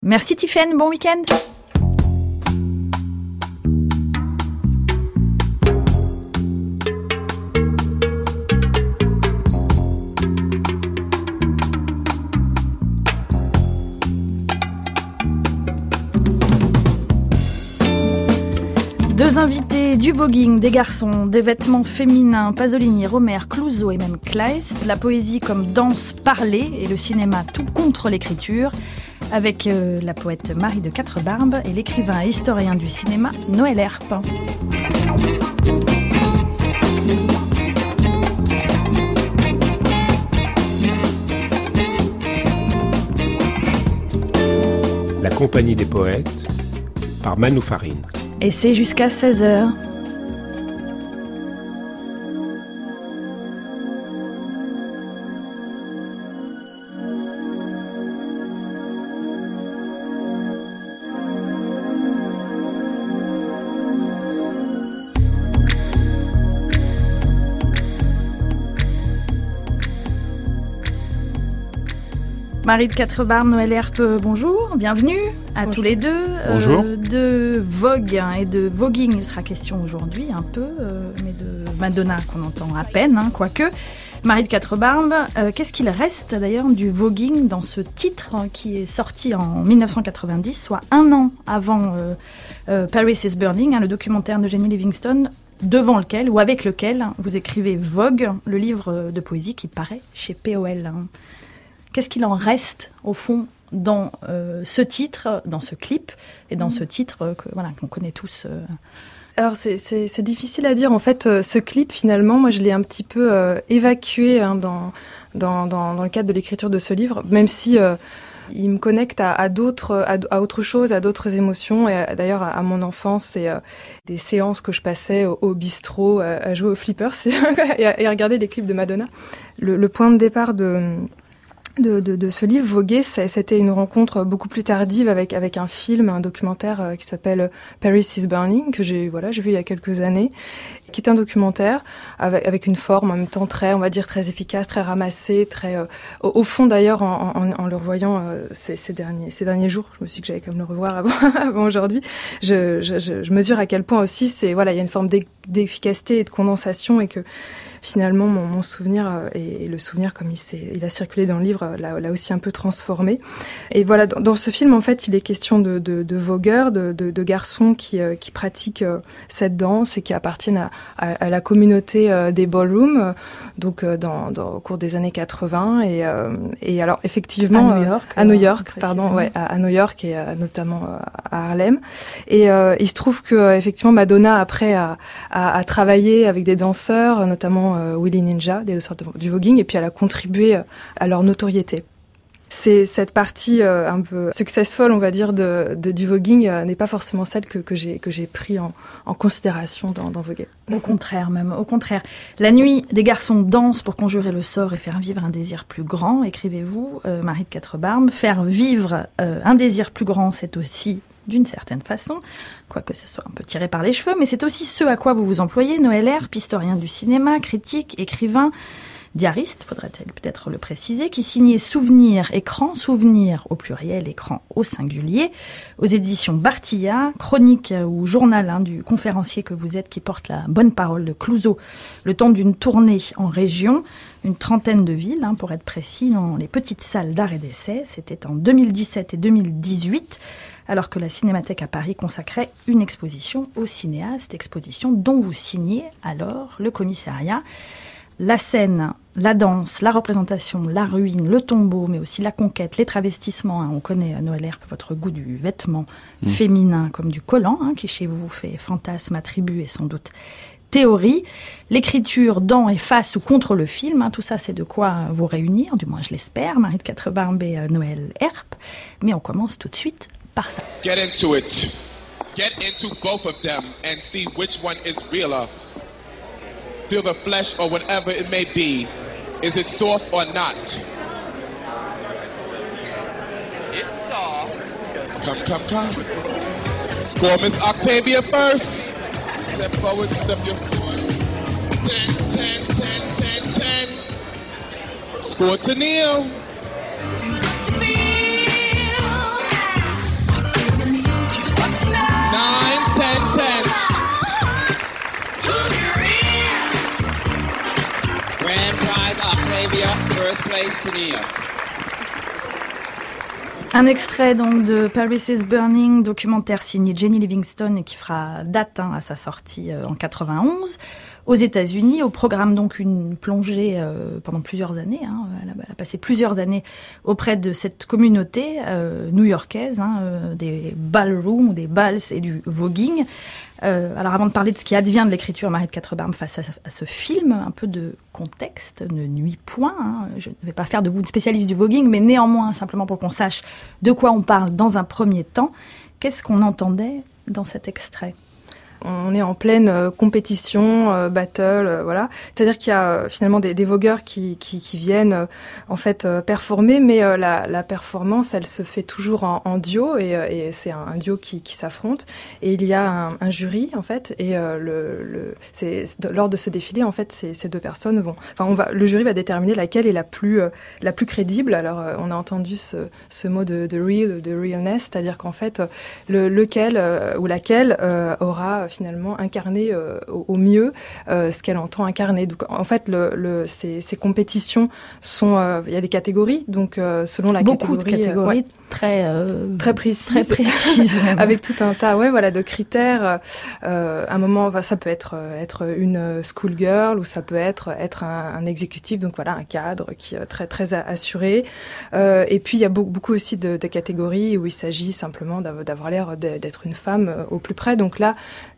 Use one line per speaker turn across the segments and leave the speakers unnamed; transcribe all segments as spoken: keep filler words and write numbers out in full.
Merci Tiffaine, bon week-end. Deux invités, du voguing, des garçons, des vêtements féminins, Pasolini, Romer, Clouzot et même Kleist, la poésie comme danse parlée et le cinéma tout contre l'écriture, avec euh, la poète Marie de Quatrebarbes et l'écrivain et historien du cinéma Noël Herpe.
La compagnie des poètes par Manu Farine.
Et c'est jusqu'à seize heures. Marie de Quatrebarbes, Noël Herpe, bonjour, bienvenue à bonjour. Tous les deux.
Bonjour.
Euh, de vogue et de voguing, il sera question aujourd'hui un peu, euh, mais de Madonna qu'on entend à peine, hein, quoique. Marie de Quatrebarbes, euh, qu'est-ce qu'il reste d'ailleurs du voguing dans ce titre hein, qui est sorti en dix-neuf cent quatre-vingt-dix, soit un an avant euh, euh, Paris is Burning, hein, le documentaire d'Eugénie Livingston, devant lequel ou avec lequel vous écrivez Vogue, le livre de poésie qui paraît chez P O L. Hein. Qu'est-ce qu'il en reste, au fond, dans euh, ce titre, dans ce clip, et dans mmh. ce titre euh, que, voilà, qu'on connaît tous euh...
Alors, c'est, c'est, c'est difficile à dire. En fait, euh, ce clip, finalement, moi, je l'ai un petit peu euh, évacué hein, dans, dans, dans, dans le cadre de l'écriture de ce livre, même si euh, il me connecte à, à, d'autres, à, à autre chose, à d'autres émotions, et à, d'ailleurs à, à mon enfance et euh, des séances que je passais au, au bistrot, à, à jouer aux flippers et, à, et à regarder les clips de Madonna. Le, le point de départ de... De, de, de ce livre, Voguer, c'était une rencontre beaucoup plus tardive avec, avec un film, un documentaire euh, qui s'appelle Paris is Burning, que j'ai, voilà, j'ai vu il y a quelques années, qui est un documentaire avec, avec une forme en même temps très, on va dire, très efficace, très ramassée, très, euh, au, au fond d'ailleurs, en, en, en le revoyant euh, ces, ces, derniers, ces derniers jours, je me suis dit que j'allais quand même le revoir avant, avant aujourd'hui, je, je, je, je mesure à quel point aussi c'est, voilà, il y a une forme d'efficacité et de condensation et que finalement mon, mon souvenir euh, et, et le souvenir comme il, s'est, il a circulé dans le livre L'a, l'a aussi un peu transformé. Et voilà, dans, dans ce film, en fait, il est question de, de, de vogueurs, de, de, de garçons qui, euh, qui pratiquent euh, cette danse et qui appartiennent à, à, à la communauté euh, des ballrooms, euh, donc euh, dans, dans, au cours des années quatre-vingts. Et, euh, et alors, effectivement...
À New York.
Euh, à New York, pardon, ouais, à, à New York et euh, notamment euh, à Harlem. Et euh, il se trouve que, euh, effectivement, Madonna, après, a, a, a travaillé avec des danseurs, notamment euh, Willie Ninja, des danseurs du voguing, et puis elle a contribué à leur notoriété. C'est cette partie euh, un peu successful, on va dire, de, de du voguing euh, n'est pas forcément celle que, que j'ai que j'ai pris en, en considération dans, dans Voguer.
Au contraire, même au contraire. La nuit, des garçons dansent pour conjurer le sort et faire vivre un désir plus grand. Écrivez-vous, euh, Marie de Quatrebarbes. Faire vivre euh, un désir plus grand, c'est aussi d'une certaine façon, quoique ce soit un peu tiré par les cheveux, mais c'est aussi ce à quoi vous vous employez, Noël Herpe, historien du cinéma, critique, écrivain. Diariste, faudrait-il peut-être le préciser, qui signait Souvenir écran, Souvenir au pluriel, écran au singulier, aux éditions Bartilla, chronique ou journal hein, du conférencier que vous êtes qui porte la bonne parole de Clouzot, le temps d'une tournée en région, une trentaine de villes, hein, pour être précis, dans les petites salles d'art et d'essai. C'était en deux mille dix-sept et deux mille dix-huit, alors que la Cinémathèque à Paris consacrait une exposition au cinéaste, exposition dont vous signez alors le commissariat. La scène, la danse, la représentation, la ruine, le tombeau, mais aussi la conquête, les travestissements. Hein, on connaît, Noël Herpe, votre goût du vêtement mmh. féminin comme du collant, hein, qui chez vous fait fantasme, attribut et sans doute théorie. L'écriture dans et face ou contre le film, hein, tout ça c'est de quoi vous réunir, du moins je l'espère, Marie de Quatrebarbes et euh, Noël Herpe. Mais on commence tout de suite par ça.
Get into it. Get into both of them and see which one is realer. Feel the flesh or whatever it may be. Is it soft or not? It's soft. Come, come, come. Score Miss Octavia first. Step forward, step your score. Ten, ten, ten, ten, ten. Score to Neil. First place to Nia.
Un extrait donc de Paris is Burning, documentaire signé Jenny Livingston et qui fera date hein, à sa sortie euh, en quatre-vingt-onze aux États-Unis. Au programme donc une plongée euh, pendant plusieurs années. Hein, elle, a, elle a passé plusieurs années auprès de cette communauté euh, new-yorkaise, hein, euh, des ballrooms ou des balls et du voguing. Euh, alors avant de parler de ce qui advient de l'écriture Marie de Quatrebarme face à, à ce film, un peu de contexte ne nuit point. Hein. Je ne vais pas faire de vous une spécialiste du voguing, mais néanmoins, simplement pour qu'on sache de quoi on parle dans un premier temps. Qu'est-ce qu'on entendait dans cet extrait ?
On est en pleine euh, compétition, euh, battle, euh, voilà. C'est-à-dire qu'il y a euh, finalement des, des vogueurs qui, qui, qui viennent euh, en fait euh, performer, mais euh, la, la performance, elle se fait toujours en, en duo et, euh, et c'est un, un duo qui, qui s'affronte. Et il y a un, un jury en fait, et euh, le, le, c'est, lors de ce défilé en fait, ces, ces deux personnes vont, enfin, on va, le jury va déterminer laquelle est la plus, euh, la plus crédible. Alors, euh, on a entendu ce, ce mot de, de real, de realness, c'est-à-dire qu'en fait, le, lequel euh, ou laquelle euh, aura finalement incarner euh, au, au mieux euh, ce qu'elle entend incarner. Donc en fait, le, le, ces, ces compétitions sont, euh, il y a des catégories, donc euh, selon la
Beaucoup
catégorie,
de catégories
euh, ouais,
très euh,
très précises,
très précises même.
Avec tout un tas, ouais, voilà, de critères. Euh, à un moment, ça peut être être une schoolgirl ou ça peut être être un, un exécutif, donc voilà, un cadre qui est très très assuré. Euh, et puis il y a beaucoup, beaucoup aussi de, de catégories où il s'agit simplement d'avoir l'air d'être une femme au plus près. Donc là,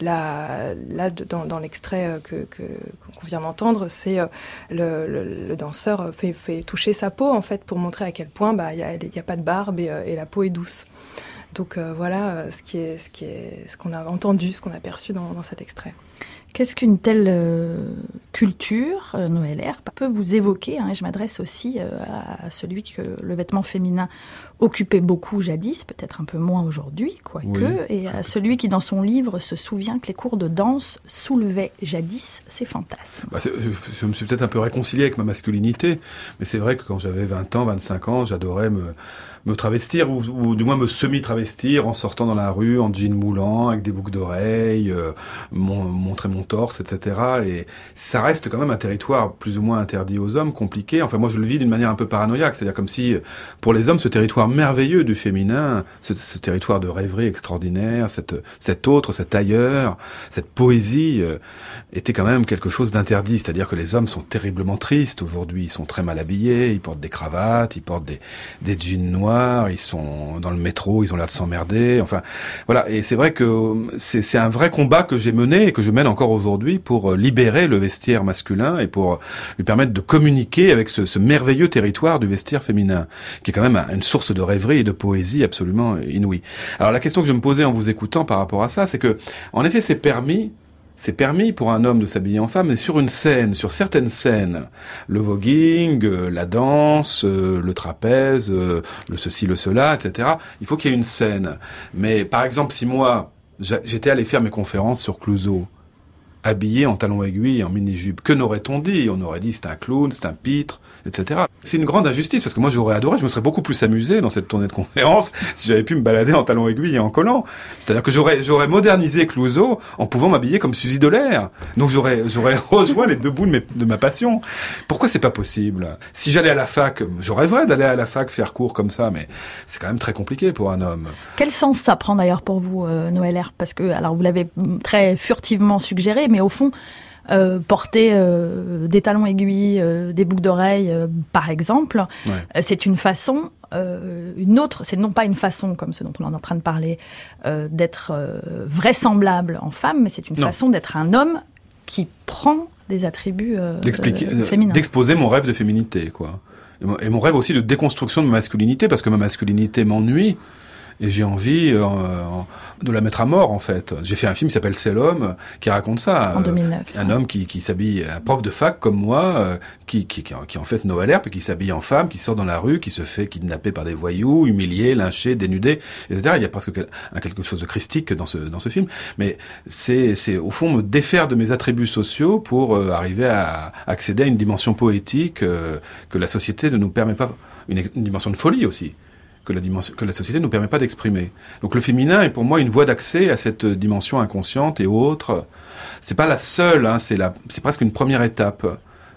Là, là dans, dans l'extrait que, que, qu'on vient d'entendre, c'est euh, le, le, le danseur fait, fait toucher sa peau en fait pour montrer à quel point bah il y a, y a pas de barbe et, et la peau est douce. Donc euh, voilà ce qui est ce qui est ce qu'on a entendu, ce qu'on a perçu dans, dans cet extrait.
Qu'est-ce qu'une telle euh, culture, euh, Noël Herp, peut vous évoquer hein, et je m'adresse aussi euh, à, à celui que le vêtement féminin occupait beaucoup jadis, peut-être un peu moins aujourd'hui, quoique, oui. Et à celui qui, dans son livre, se souvient que les cours de danse soulevaient jadis ses fantasmes.
Bah, je me suis peut-être un peu réconcilié avec ma masculinité, mais c'est vrai que quand j'avais vingt ans, vingt-cinq ans, j'adorais me... me travestir, ou, ou du moins me semi-travestir en sortant dans la rue, en jean moulant, avec des boucles d'oreilles, euh, mon, montrer mon torse, et cetera. Et ça reste quand même un territoire plus ou moins interdit aux hommes, compliqué. Enfin, moi, je le vis d'une manière un peu paranoïaque. C'est-à-dire comme si, pour les hommes, ce territoire merveilleux du féminin, ce, ce territoire de rêverie extraordinaire, cette, cet autre, cet ailleurs, cette poésie, euh, était quand même quelque chose d'interdit. C'est-à-dire que les hommes sont terriblement tristes aujourd'hui. Ils sont très mal habillés, ils portent des cravates, ils portent des, des jeans noirs, ils sont dans le métro, ils ont l'air de s'emmerder, enfin voilà. Et c'est vrai que c'est, c'est un vrai combat que j'ai mené et que je mène encore aujourd'hui pour libérer le vestiaire masculin et pour lui permettre de communiquer avec ce, ce merveilleux territoire du vestiaire féminin, qui est quand même une source de rêverie et de poésie absolument inouïe. Alors la question que je me posais en vous écoutant par rapport à ça, c'est que en effet c'est permis C'est permis pour un homme de s'habiller en femme, mais sur une scène, sur certaines scènes, le voguing, euh, la danse, euh, le trapèze, euh, le ceci, le cela, et cetera. Il faut qu'il y ait une scène. Mais par exemple, si moi, j'étais allé faire mes conférences sur Clouseau, habillé en talons aiguilles et en mini-jupe, que n'aurait-on dit ? On aurait dit c'est un clown, c'est un pitre, et cetera. C'est une grande injustice, parce que moi j'aurais adoré, je me serais beaucoup plus amusé dans cette tournée de conférences si j'avais pu me balader en talons aiguilles et en collant. C'est-à-dire que j'aurais, j'aurais modernisé Clouseau en pouvant m'habiller comme Suzy Dolaire. Donc j'aurais, j'aurais rejoint les deux bouts de, mes, de ma passion. Pourquoi c'est pas possible ? Si j'allais à la fac, je rêverais d'aller à la fac faire cours comme ça, mais c'est quand même très compliqué pour un homme.
Quel sens ça prend d'ailleurs pour vous, euh, Noël Herp ? Parce que, alors vous l'avez très furtivement suggéré, mais au fond, euh, porter euh, des talons aiguilles, euh, des boucles d'oreilles, euh, par exemple, ouais. euh, c'est une façon, euh, une autre, c'est non pas une façon, comme ce dont on est en train de parler, euh, d'être euh, vraisemblable en femme, mais c'est une non. façon d'être un homme qui prend des attributs euh, euh, féminins.
D'exposer mon rêve de féminité, quoi. Et mon rêve aussi de déconstruction de ma masculinité, parce que ma masculinité m'ennuie. Et j'ai envie euh, de la mettre à mort, en fait. J'ai fait un film qui s'appelle C'est l'homme, qui raconte ça.
En deux mille neuf.
Euh, un homme qui, qui s'habille, un prof de fac comme moi, euh, qui, qui, qui, qui en fait Noël Herp, et qui s'habille en femme, qui sort dans la rue, qui se fait kidnapper par des voyous, humilié, lynché, dénudé, et cetera. Il y a presque quelque chose de christique dans ce, dans ce film. Mais c'est, c'est au fond me défaire de mes attributs sociaux pour euh, arriver à accéder à une dimension poétique euh, que la société ne nous permet pas, une, une dimension de folie aussi. Que la, dimension, que la société ne nous permet pas d'exprimer. Donc le féminin est pour moi une voie d'accès à cette dimension inconsciente et autre. C'est pas la seule, hein, c'est, la, c'est presque une première étape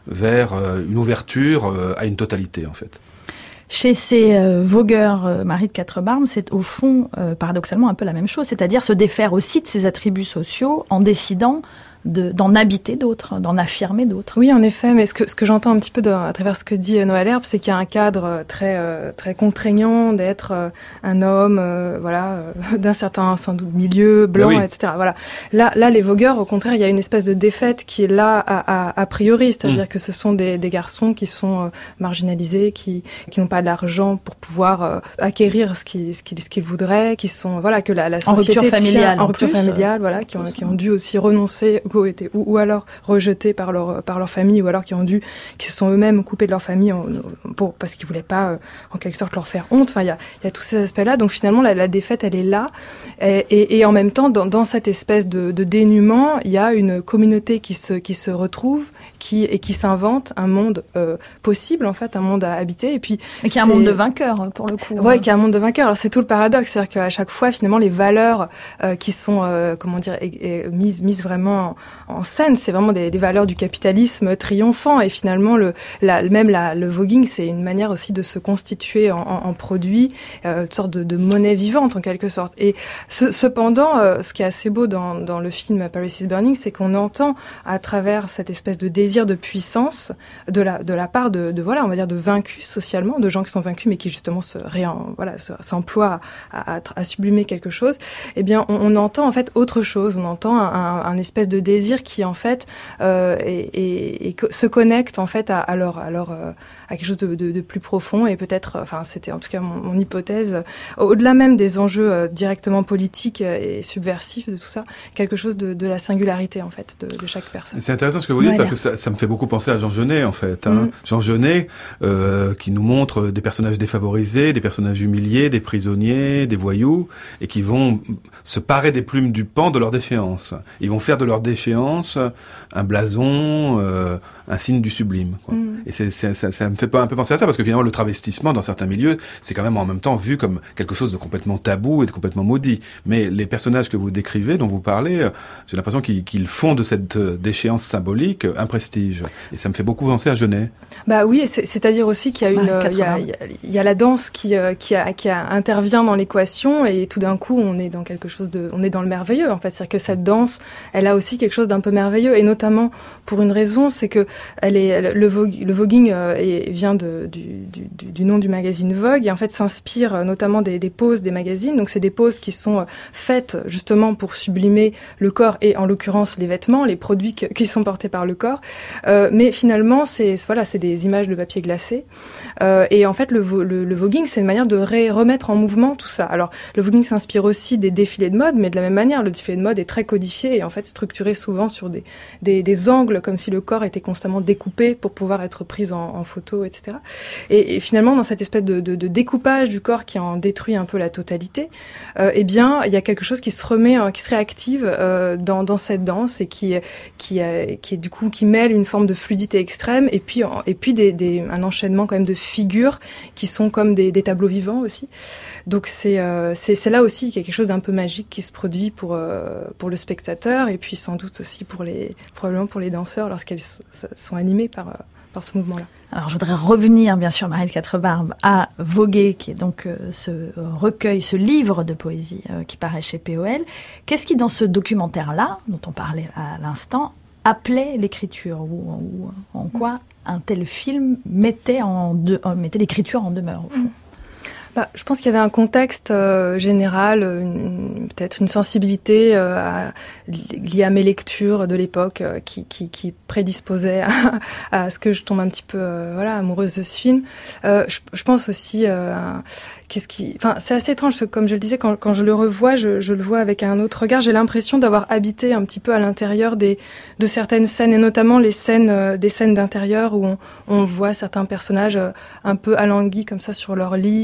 vers euh, une ouverture euh, à une totalité en fait.
Chez ces euh, vogueurs euh, Marie de Quatre-Barbes, c'est au fond euh, paradoxalement un peu la même chose, c'est-à-dire se défaire aussi de ses attributs sociaux en décidant de, d'en habiter d'autres, d'en affirmer d'autres.
Oui, en effet, mais ce que, ce que j'entends un petit peu de, à travers ce que dit Noël Herbe, c'est qu'il y a un cadre très, euh, très contraignant d'être euh, un homme, euh, voilà, euh, d'un certain, sans doute, milieu, blanc, oui. et cetera. Voilà. Là, là, les vogueurs, au contraire, il y a une espèce de défaite qui est là a, a, a priori, c'est-à-dire mmh. que ce sont des, des garçons qui sont euh, marginalisés, qui, qui n'ont pas d'argent pour pouvoir euh, acquérir ce qu'ils, ce qu'ils, ce qu'ils voudraient, qui sont, voilà, que la, la société
en rupture familiale,
tient, en, en rupture plus, familiale, voilà, qui ont, qui ont dû aussi renoncer été, ou, ou alors rejetés par leur, par leur famille, ou alors qui ont dû, qui se sont eux-mêmes coupés de leur famille en, pour, parce qu'ils voulaient pas, euh, en quelque sorte, leur faire honte. Enfin, il y a, il y a tous ces aspects-là. Donc finalement, la, la défaite, elle est là. Et, et, et en même temps, dans, dans cette espèce de, de dénuement, il y a une communauté qui se, qui se retrouve, qui, et qui s'invente un monde euh, possible, en fait, un monde à habiter. Et puis,
mais qui est un monde de vainqueurs, pour le coup.
Ouais, qui est un monde de vainqueurs. Alors c'est tout le paradoxe, c'est-à-dire qu'à chaque fois, finalement, les valeurs euh, qui sont, euh, comment dire, et, et, mises, mises vraiment en scène, c'est vraiment des, des valeurs du capitalisme triomphant, et finalement le, la, même la, le voguing, c'est une manière aussi de se constituer en, en, en produit, euh, une sorte de, de monnaie vivante en quelque sorte. Et ce, cependant, euh, ce qui est assez beau dans, dans le film Paris is Burning, c'est qu'on entend à travers cette espèce de désir de puissance de la, de la part de, de voilà, on va dire de vaincus socialement, de gens qui sont vaincus mais qui justement se réen, voilà, se, s'emploient à, à, à sublimer quelque chose. Eh bien, on, on entend en fait autre chose. On entend un, un, un espèce de désir qui en fait euh, et, et, et se connecte en fait à, à leur à leur euh, à quelque chose de, de, de plus profond, et peut-être, enfin c'était en tout cas mon, mon hypothèse, au-delà même des enjeux euh, directement politiques et subversifs de tout ça, quelque chose de, de la singularité en fait de, de chaque personne.
C'est intéressant ce que vous dites, ouais, parce que ça, ça me fait beaucoup penser à Jean Genet en fait. Hein. Mm. Jean Genet euh, qui nous montre des personnages défavorisés, des personnages humiliés, des prisonniers, des voyous, et qui vont se parer des plumes du pan de leur déchéance. Ils vont faire de leur déchéance un blason, euh, un signe du sublime. Quoi. Mm. Et c'est, c'est, ça, ça me fait un peu penser à ça, parce que finalement le travestissement dans certains milieux, c'est quand même en même temps vu comme quelque chose de complètement tabou et de complètement maudit. Mais les personnages que vous décrivez, dont vous parlez, j'ai l'impression qu'ils, qu'ils font de cette déchéance symbolique un prestige. Et ça me fait beaucoup penser à Genet.
Bah oui, c'est, c'est-à-dire aussi qu'il y a une, ah, il y a, il y a, il y a la danse qui, euh, qui, a, qui a, intervient dans l'équation, et tout d'un coup on est dans quelque chose de, on est dans le merveilleux en fait. C'est-à-dire que cette danse, elle a aussi quelque chose d'un peu merveilleux, et notamment pour une raison, c'est que elle est, le, vogue, le voguing euh, est, vient de, du, du, du nom du magazine Vogue, et en fait s'inspire notamment des, des poses des magazines. Donc c'est des poses qui sont faites justement pour sublimer le corps, et en l'occurrence les vêtements, les produits que, qui sont portés par le corps. Euh, mais finalement, c'est voilà, c'est des images de papier glacé. Euh, et en fait, le, le, le voguing, c'est une manière de ré, remettre en mouvement tout ça. Alors, le voguing s'inspire aussi des défilés de mode, mais de la même manière, le défilé de mode est très codifié et en fait structuré souvent sur des, des, des angles, comme si le corps était constamment découpé pour pouvoir être pris en, en photo, et cetera. Et, et finalement, dans cette espèce de, de, de découpage du corps qui en détruit un peu la totalité, euh, eh bien, il y a quelque chose qui se remet, qui se réactive euh, dans, dans cette danse, et qui, qui, euh, qui est du coup qui mêle une forme de fluidité extrême, et puis et puis des, des, un enchaînement quand même de figures qui sont comme des, des tableaux vivants aussi. Donc c'est, euh, c'est c'est là aussi qu'il y a quelque chose d'un peu magique qui se produit pour euh, pour le spectateur, et puis sans doute aussi pour les probablement pour les danseurs lorsqu'elles sont animées par euh, par ce mouvement-là.
Alors, je voudrais revenir, bien sûr, Marie de Quatre-Barbes, à Voguer, qui est donc euh, ce recueil, ce livre de poésie euh, qui paraît chez P O L. Qu'est-ce qui, dans ce documentaire-là, dont on parlait à l'instant, appelait l'écriture, ou, ou en quoi un tel film mettait, en de, euh, mettait l'écriture en demeure, au fond?
Bah, je pense qu'il y avait un contexte euh, général, une, peut-être une sensibilité euh, à, liée à mes lectures de l'époque euh, qui, qui, qui prédisposait à, à ce que je tombe un petit peu euh, voilà, amoureuse de ce film. Euh, je, je pense aussi euh, à, qu'est-ce qui, enfin, c'est assez étrange, comme je le disais, quand, quand je le revois, je, je le vois avec un autre regard. J'ai l'impression d'avoir habité un petit peu à l'intérieur des, de certaines scènes, et notamment les scènes, euh, des scènes d'intérieur où on, on voit certains personnages euh, un peu alanguis comme ça sur leur lit, en train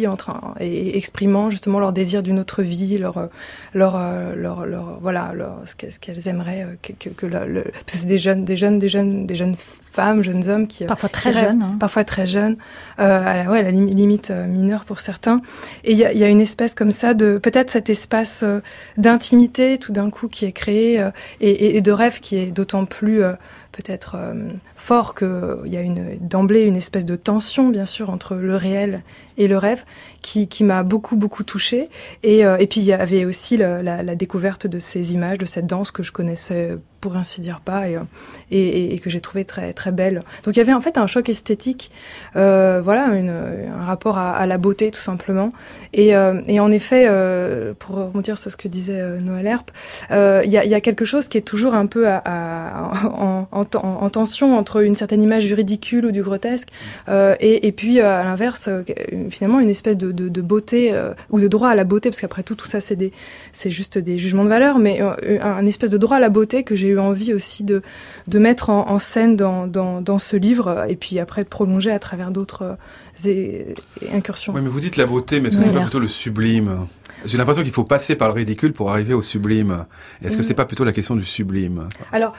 et exprimant justement leur désir d'une autre vie, leur, leur, leur, leur voilà, leur, ce qu'elles aimeraient que, que, que le, le, parce que c'est des jeunes, des jeunes, des jeunes, des jeunes femmes, jeunes hommes qui
parfois très
qui rêvent,
jeunes, hein.
parfois très jeunes, euh, à la, ouais, à la limite euh, mineure pour certains. Et il y a, y a une espèce comme ça de peut-être cet espace euh, d'intimité tout d'un coup qui est créé euh, et, et de rêve qui est d'autant plus euh, peut-être euh, fort qu'il y a une, d'emblée une espèce de tension, bien sûr, entre le réel et le rêve, qui, qui m'a beaucoup, beaucoup touchée. Et, euh, et puis, il y avait aussi le, la, la découverte de ces images, de cette danse que je connaissais, pour ainsi dire, pas, et, et, et que j'ai trouvé très, très belle. Donc, il y avait en fait un choc esthétique, euh, voilà, une, un rapport à, à la beauté, tout simplement. Et, euh, et en effet, euh, pour remonter sur ce que disait euh, Noël Herp, euh, il y a, il y a quelque chose qui est toujours un peu à, à, en, en, en tension entre une certaine image du ridicule ou du grotesque, euh, et, et puis, euh, à l'inverse, euh, finalement, une espèce de, de, de beauté, euh, ou de droit à la beauté, parce qu'après tout, tout ça, c'est des, c'est juste des jugements de valeur, mais euh, un, un espèce de droit à la beauté que j'ai eu envie aussi de, de mettre en, en scène dans, dans, dans ce livre, et puis après de prolonger à travers d'autres euh, incursions.
Oui, mais vous dites la beauté, mais est-ce que
Oui.
c'est pas plutôt le sublime ? J'ai l'impression qu'il faut passer par le ridicule pour arriver au sublime. Est-ce que c'est pas plutôt la question du sublime ?
Alors,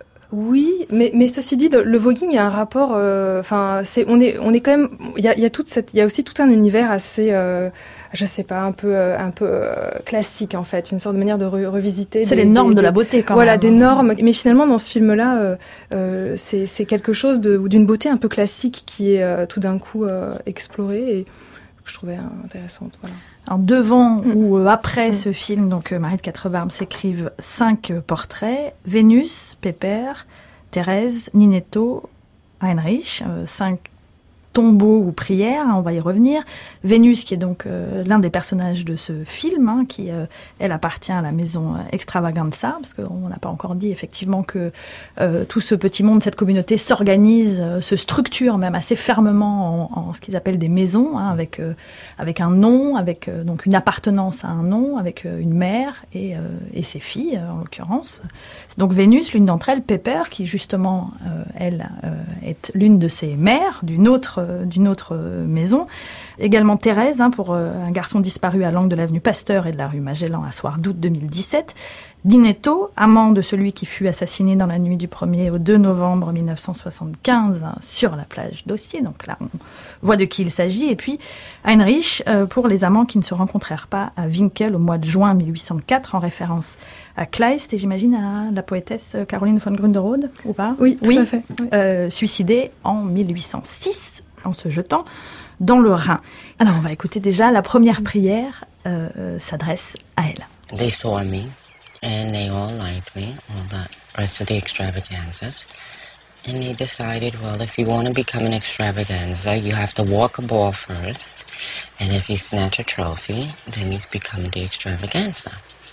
oui, mais mais ceci dit, le, le voguing, il y a un rapport. Enfin, euh, c'est on est on est quand même. Il y a il y a toute cette. Il y a aussi tout un univers assez. Euh, je sais pas, un peu euh, un peu euh, classique en fait, une sorte de manière de re- revisiter.
C'est
des,
les normes
des,
de la
des,
beauté quand
voilà,
même.
des normes. Mais finalement, dans ce film-là, euh, euh, c'est c'est quelque chose de ou d'une beauté un peu classique qui est euh, tout d'un coup euh, explorée et que je trouvais intéressante. Voilà.
Alors, devant
Mm.
ou euh, après
Mm.
ce film, donc euh, Marie de Quatre-Barbes s'écrivent cinq euh, portraits. Vénus, Pépère, Thérèse, Ninetto, Heinrich, euh, cinq tombeaux ou prières, hein, on va y revenir. Vénus, qui est donc euh, l'un des personnages de ce film, hein, qui, euh, elle, appartient à la maison euh, Extravaganza, parce qu'on n'a pas encore dit effectivement que euh, tout ce petit monde, cette communauté s'organise, euh, se structure même assez fermement en, en ce qu'ils appellent des maisons, hein, avec, euh, avec un nom, avec euh, donc une appartenance à un nom, avec euh, une mère et, euh, et ses filles, euh, en l'occurrence. C'est donc Vénus, l'une d'entre elles, Pépère, qui justement, euh, elle, euh, est l'une de ses mères, d'une autre d'une autre maison. Également Thérèse, hein, pour euh, un garçon disparu à l'angle de l'avenue Pasteur et de la rue Magellan un soir d'août deux mille dix-sept. Ninetto, amant de celui qui fut assassiné dans la nuit du premier au deux novembre mille neuf cent soixante-quinze, hein, sur la plage d'Ossier. Donc là, on voit de qui il s'agit. Et puis Heinrich, euh, pour les amants qui ne se rencontrèrent pas à Winkel au mois de juin mille huit cent quatre, en référence à Kleist et j'imagine à la poétesse Caroline von Gründerode, ou pas ?
Oui, tout
oui.
à fait. Oui.
Euh, suicidée en mille huit cent six, en se jetant dans le Rhin. Alors, on va écouter déjà la première prière euh, euh, s'adresse à elle.
They saw me, and they all liked me, all the rest of the extravaganzas. And they decided, well, if you want to become an extravaganza, you have to walk a ball first. And if you snatch a trophy, then you become the extravaganza.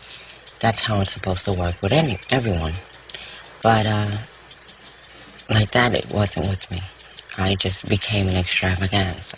That's how it's supposed to work with any everyone. But, uh, like that, it wasn't with me. I just became an extravaganza.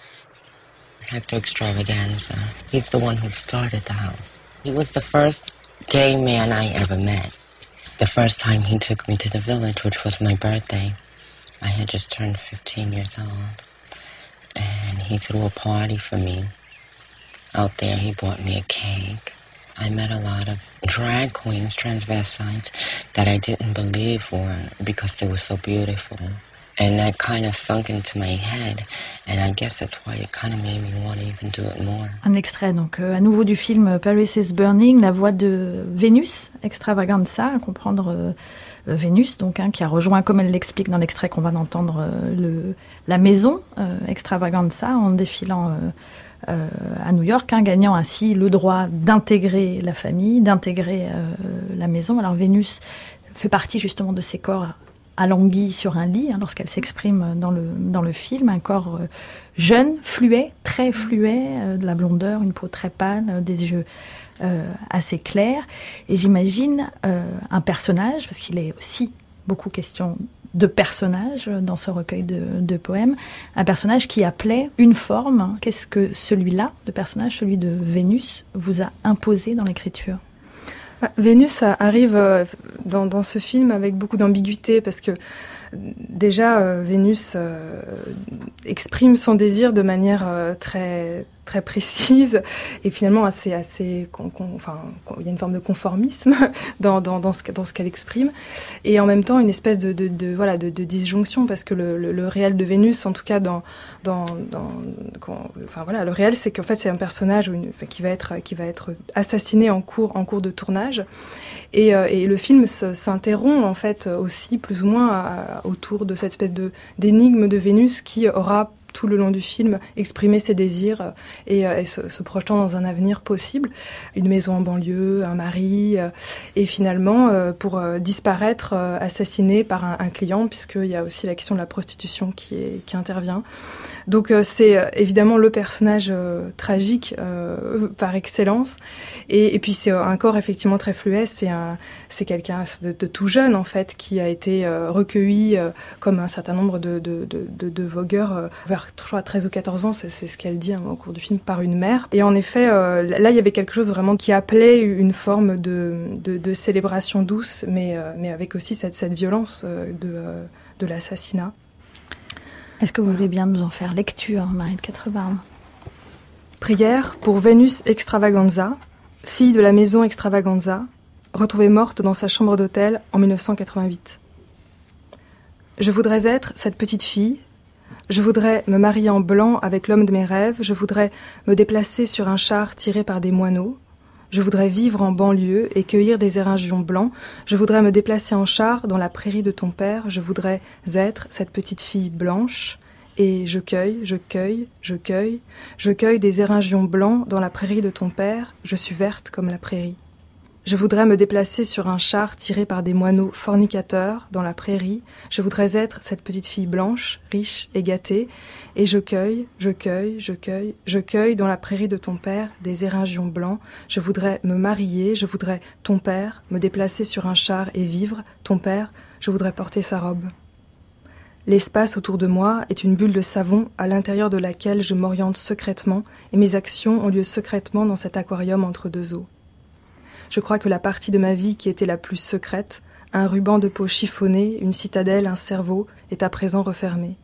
Hector Extravaganza, he's the one who started the house. He was the first gay man I ever met. The first time he took me to the village, which was my birthday, I had just turned fifteen years old. And he threw a party for me. Out there, he bought me a cake. I met a lot of drag queens, transvestites, that I didn't believe were because they were so beautiful. And that kind of sunk into my head. And I guess that's why it kind of made me want to even do it more.
Un extrait, donc, euh, à nouveau du film Paris is Burning, la voix de Vénus, Extravaganza, à comprendre euh, euh, Vénus, donc, hein, qui a rejoint, comme elle l'explique dans l'extrait qu'on va entendre, euh, le, la maison euh, Extravaganza en défilant euh, euh, à New York, hein, gagnant ainsi le droit d'intégrer la famille, d'intégrer euh, la maison. Alors Vénus fait partie justement de ces corps alanguie sur un lit, hein, lorsqu'elle s'exprime dans le, dans le film, un corps euh, jeune, fluet, très fluet, euh, de la blondeur, une peau très pâle, euh, des yeux euh, assez clairs. Et j'imagine euh, un personnage, parce qu'il est aussi beaucoup question de personnage dans ce recueil de, de poèmes, un personnage qui appelait une forme. Qu'est-ce que celui-là, de personnage, celui de Vénus, vous a imposé dans l'écriture ?
Vénus arrive dans, dans ce film avec beaucoup d'ambiguïté parce que déjà euh, Vénus euh, exprime son désir de manière euh, très très précise et finalement assez assez con, con, enfin il y a une forme de conformisme dans dans dans ce dans ce qu'elle exprime et en même temps une espèce de de, de voilà de, de disjonction parce que le, le le réel de Vénus en tout cas dans dans dans quand, enfin voilà le réel c'est qu'en fait c'est un personnage ou une, enfin, qui va être qui va être assassiné en cours en cours de tournage et euh, et le film se, s'interrompt en fait aussi plus ou moins à, autour de cette espèce de d'énigme de Vénus qui aura tout le long du film, exprimer ses désirs et, et se, se projetant dans un avenir possible. Une maison en banlieue, un mari, et finalement, pour disparaître, assassiné par un, un client, puisqu'il y a aussi la question de la prostitution qui, est, qui intervient. Donc c'est évidemment le personnage euh, tragique euh, par excellence. Et, et puis c'est un corps effectivement très fluet, c'est, un, c'est quelqu'un de, de tout jeune en fait, qui a été euh, recueilli euh, comme un certain nombre de, de, de, de, de vogueurs euh, vers je crois, treize ou quatorze ans, c'est, c'est ce qu'elle dit hein, au cours du film, par une mère. Et en effet, euh, là il y avait quelque chose vraiment qui appelait une forme de, de, de célébration douce, mais, euh, mais avec aussi cette, cette violence euh, de, euh, de l'assassinat.
Est-ce que vous voulez bien nous en faire lecture, Marie de Quatre-Barbes ?
Prière pour Vénus Extravaganza, fille de la maison Extravaganza, retrouvée morte dans sa chambre d'hôtel en dix-neuf cent quatre-vingt-huit. Je voudrais être cette petite fille. Je voudrais me marier en blanc avec l'homme de mes rêves. Je voudrais me déplacer sur un char tiré par des moineaux. Je voudrais vivre en banlieue et cueillir des éringions blancs. Je voudrais me déplacer en char dans la prairie de ton père. Je voudrais être cette petite fille blanche. Et je cueille, je cueille, je cueille. Je cueille des éringions blancs dans la prairie de ton père. Je suis verte comme la prairie. Je voudrais me déplacer sur un char tiré par des moineaux fornicateurs dans la prairie. Je voudrais être cette petite fille blanche, riche et gâtée. Et je cueille, je cueille, je cueille, je cueille dans la prairie de ton père des éringions blancs. Je voudrais me marier, je voudrais ton père, me déplacer sur un char et vivre. Ton père, je voudrais porter sa robe. L'espace autour de moi est une bulle de savon à l'intérieur de laquelle je m'oriente secrètement et mes actions ont lieu secrètement dans cet aquarium entre deux eaux. Je crois que la partie de ma vie qui était la plus secrète, un ruban de peau chiffonné, une citadelle, un cerveau, est à présent refermé.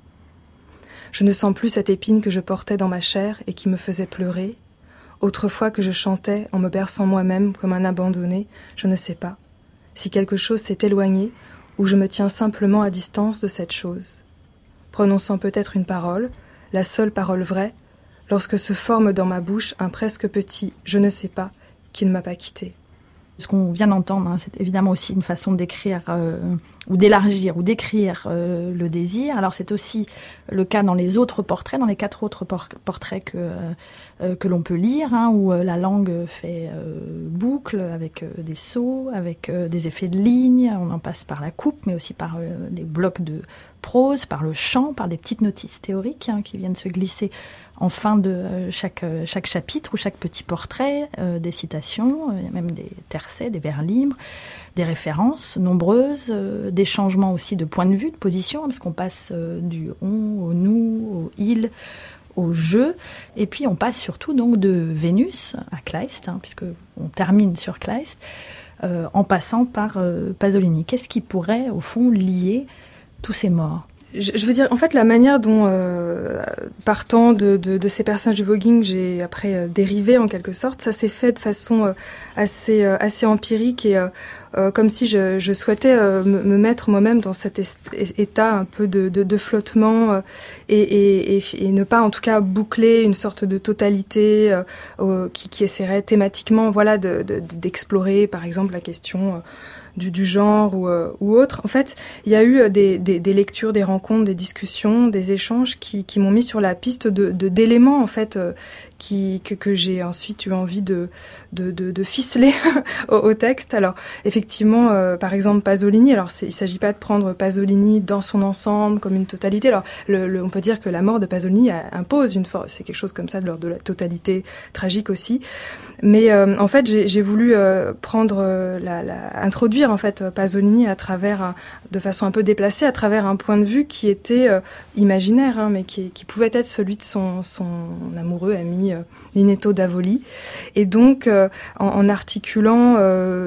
Je ne sens plus cette épine que je portais dans ma chair et qui me faisait pleurer. Autrefois que je chantais en me berçant moi-même comme un abandonné, je ne sais pas. Si quelque chose s'est éloigné ou je me tiens simplement à distance de cette chose. Prononçant peut-être une parole, la seule parole vraie, lorsque se forme dans ma bouche un presque petit « je ne sais pas » qui ne m'a pas quitté.
Ce qu'on vient d'entendre, hein, c'est évidemment aussi une façon d'écrire euh, ou d'élargir ou d'écrire euh, le désir. Alors c'est aussi le cas dans les autres portraits, dans les quatre autres por- portraits que euh, que l'on peut lire, hein, où euh, la langue fait euh, boucle avec euh, des sauts, avec euh, des effets de ligne. On en passe par la coupe, mais aussi par euh, des blocs de prose, par le chant, par des petites notices théoriques hein, qui viennent se glisser en fin de euh, chaque, euh, chaque chapitre ou chaque petit portrait, euh, des citations, il y a même des tercets, des vers libres, des références nombreuses, euh, des changements aussi de point de vue, de position, parce qu'on passe euh, du on au nous, au il, au je, et puis on passe surtout donc de Vénus à Kleist, hein, puisque on termine sur Kleist, euh, en passant par euh, Pasolini. Qu'est-ce qui pourrait, au fond, lier tous ces morts ?
Je, je veux dire, en fait, la manière dont, euh, partant de, de, de ces personnages du voguing, j'ai après euh, dérivé en quelque sorte, ça s'est fait de façon euh, assez euh, assez empirique et euh, euh, comme si je, je souhaitais euh, me, me mettre moi-même dans cet est, état un peu de, de, de flottement euh, et, et, et, et ne pas en tout cas boucler une sorte de totalité euh, euh, qui, qui essaierait thématiquement, voilà, de, de, d'explorer, par exemple, la question euh, Du, du genre ou, euh, ou autre. En fait, il y a eu des, des, des lectures, des rencontres, des discussions, des échanges qui, qui m'ont mis sur la piste de, de, d'éléments en fait euh, qui, que, que j'ai ensuite eu envie de, de, de, de ficeler au, au texte. Alors, effectivement, euh, par exemple, Pasolini, alors c'est, il ne s'agit pas de prendre Pasolini dans son ensemble comme une totalité. Alors, le, le, on peut dire que la mort de Pasolini impose une force, c'est quelque chose comme ça de l'ordre de la totalité tragique aussi. Mais euh, en fait, j'ai, j'ai voulu euh, prendre, euh, la, la, introduire en fait Pasolini à travers, un, de façon un peu déplacée, à travers un point de vue qui était euh, imaginaire, hein, mais qui, qui pouvait être celui de son, son amoureux ami euh, Ninetto d'Avoli. Et donc, euh, en, en articulant euh,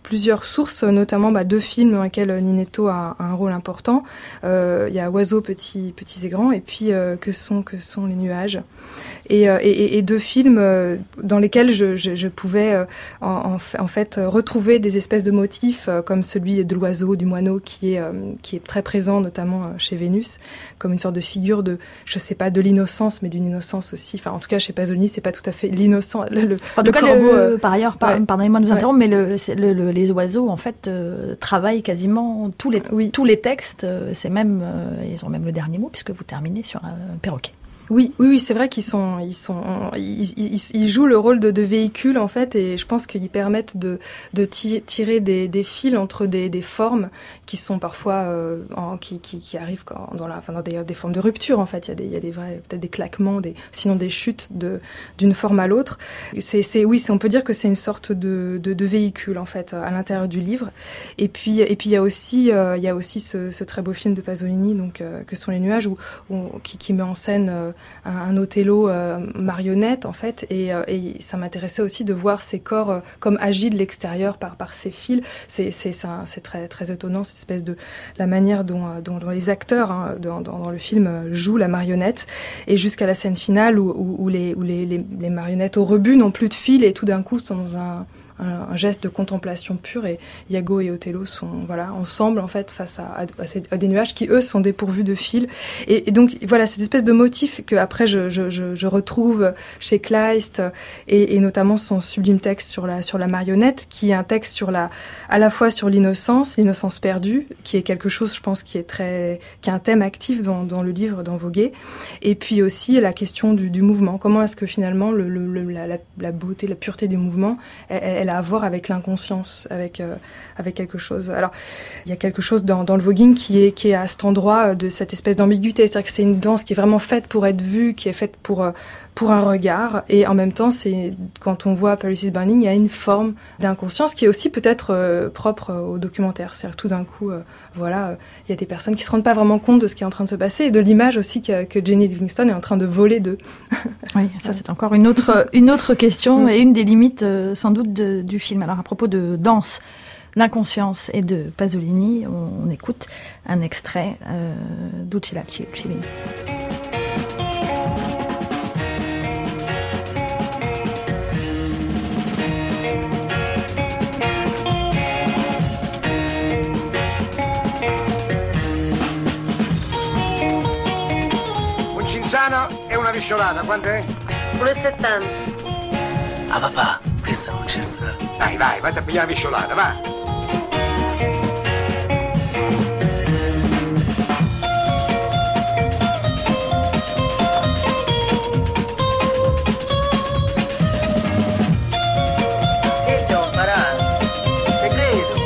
plusieurs sources, notamment bah, deux films dans lesquels Ninetto a, a un rôle important. Euh, il y a Oiseaux, petits, petits et grands, et puis euh, Que sont, que sont les nuages. Et, euh, et, et deux films euh, dans lesquels je, je, je pouvais euh, en, en fait retrouver des espèces de motifs euh, comme celui de l'oiseau, du moineau, qui est, euh, qui est très présent notamment euh, chez Vénus, comme une sorte de figure de, je sais pas, de l'innocence, mais d'une innocence aussi. Enfin, en tout cas, chez Pasolini, c'est pas tout à fait l'innocent. Le, le,
en tout
le
cas,
corbeau,
le,
euh,
par ailleurs, par,
ouais.
pardonnez-moi de vous interrompre,
ouais.
mais le, c'est le, le, les oiseaux, en fait, euh, travaillent quasiment tous les,
oui.
tous les textes. Euh, c'est même, euh, ils ont même le dernier mot, puisque vous terminez sur un perroquet.
Oui, oui, oui, c'est vrai qu'ils sont, ils sont, ils, ils, ils jouent le rôle de, de véhicule en fait, et je pense qu'ils permettent de, de tirer des, des fils entre des, des formes qui sont parfois, euh, en, qui, qui, qui arrivent dans la, enfin, dans des, des formes de rupture en fait. Il y a des, il y a des vrais, peut-être des claquements, des, sinon des chutes de, d'une forme à l'autre. C'est, c'est, oui, c'est, on peut dire que c'est une sorte de, de, de véhicule en fait à l'intérieur du livre. Et puis, et puis il y a aussi, euh, il y a aussi ce, ce très beau film de Pasolini, donc euh, Que sont les nuages, où, où qui, qui met en scène euh, Un, un Othello euh, marionnette en fait, et, euh, et ça m'intéressait aussi de voir ces corps euh, comme agis de l'extérieur par par ces fils. C'est c'est c'est, un, c'est très très étonnant, cette espèce de la manière dont dont, dont les acteurs hein, dans, dans dans le film euh, jouent la marionnette, et jusqu'à la scène finale où où, où les où les, les les marionnettes au rebut n'ont plus de fil et tout d'un coup sont dans un Un, un geste de contemplation pure, et Iago et Othello sont voilà ensemble en fait face à, à, à, ces, à des nuages qui eux sont dépourvus de fil, et, et donc voilà cette espèce de motif que après je, je, je, je retrouve chez Kleist, et, et notamment son sublime texte sur la sur la marionnette, qui est un texte sur la à la fois sur l'innocence l'innocence perdue, qui est quelque chose je pense qui est très qui est un thème actif dans, dans le livre, dans Voguer, et puis aussi la question du, du mouvement. Comment est-ce que finalement le, le, le, la, la beauté, la pureté du mouvement, elle, elle a à voir avec l'inconscience, avec euh, avec quelque chose. Alors, il y a quelque chose dans, dans le voguing qui est qui est à cet endroit de cette espèce d'ambiguïté, c'est-à-dire que c'est une danse qui est vraiment faite pour être vue, qui est faite pour euh, pour un regard, et en même temps, c'est quand on voit Paris is Burning, il y a une forme d'inconscience qui est aussi peut-être euh, propre au documentaire. C'est-à-dire tout d'un coup, euh, voilà, euh, il y a des personnes qui se rendent pas vraiment compte de ce qui est en train de se passer, et de l'image aussi que, que Jenny Livingston est en train de voler d'eux.
Oui, ça c'est encore une autre une autre question, et une des limites euh, sans doute de, du film. Alors à propos de danse, d'inconscience et de Pasolini, on, on écoute un extrait euh, d'Uccellacci e Uccellini.
Un cinzano e una visciolata, quanto è?
uno e settanta.
Ah papà, questa non c'è sta.
Dai, vai, vatti a pigliare la visciolata, va.
Che devo imparare? Te credo.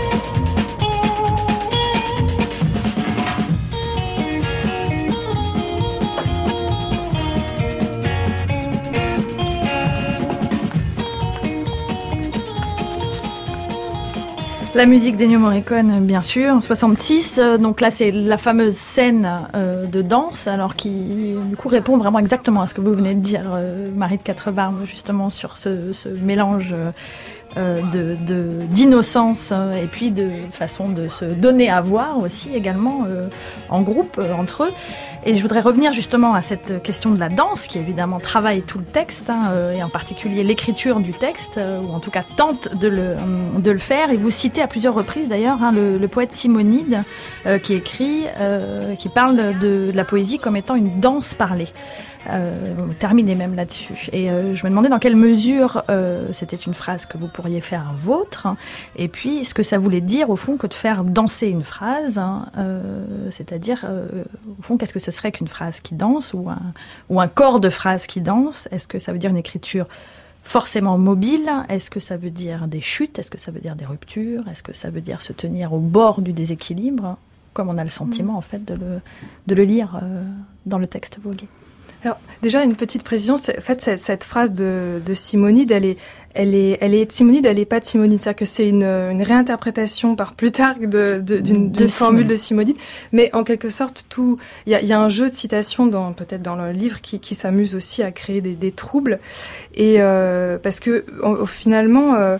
La musique d'Ennio Morricone, bien sûr, en soixante-six. Donc là, c'est la fameuse scène euh, de danse, alors qui, du coup, répond vraiment exactement à ce que vous venez de dire, euh, Marie de Quatre-Barbes, justement, sur ce, ce mélange euh, de, de, d'innocence et puis de façon de se donner à voir aussi, également, euh, en groupe, euh, entre eux. Et je voudrais revenir justement à cette question de la danse, qui évidemment travaille tout le texte, hein, euh, et en particulier l'écriture du texte, euh, ou en tout cas tente de le, de le faire. Et vous citez à plusieurs reprises d'ailleurs hein, le, le poète Simonide, euh, qui écrit, euh, qui parle de, de la poésie comme étant une danse parlée. Euh, vous terminez même là-dessus. Et euh, je me demandais dans quelle mesure euh, c'était une phrase que vous pourriez faire vôtre, hein, et puis ce que ça voulait dire au fond que de faire danser une phrase, hein, euh, c'est-à-dire euh, au fond qu'est-ce que ce serait qu'une phrase qui danse, ou un, ou un corps de phrase qui danse. Est-ce que ça veut dire une écriture forcément mobile? Est-ce que ça veut dire des chutes? Est-ce que ça veut dire des ruptures? Est-ce que ça veut dire se tenir au bord du déséquilibre, comme on a le sentiment en fait de le, de le lire euh, dans le texte vogué?
Alors déjà une petite précision, c'est, en fait cette, cette phrase de, de Simonide, elle est, elle est, elle est de Simonide, elle est pas de Simonide, c'est-à-dire que c'est une, une réinterprétation par Plutarque de, de, d'une, d'une formule de Simonide, mais en quelque sorte tout, il y a, y a un jeu de citations dans peut-être dans le livre qui, qui s'amuse aussi à créer des, des troubles, et euh, parce que en, finalement. Euh,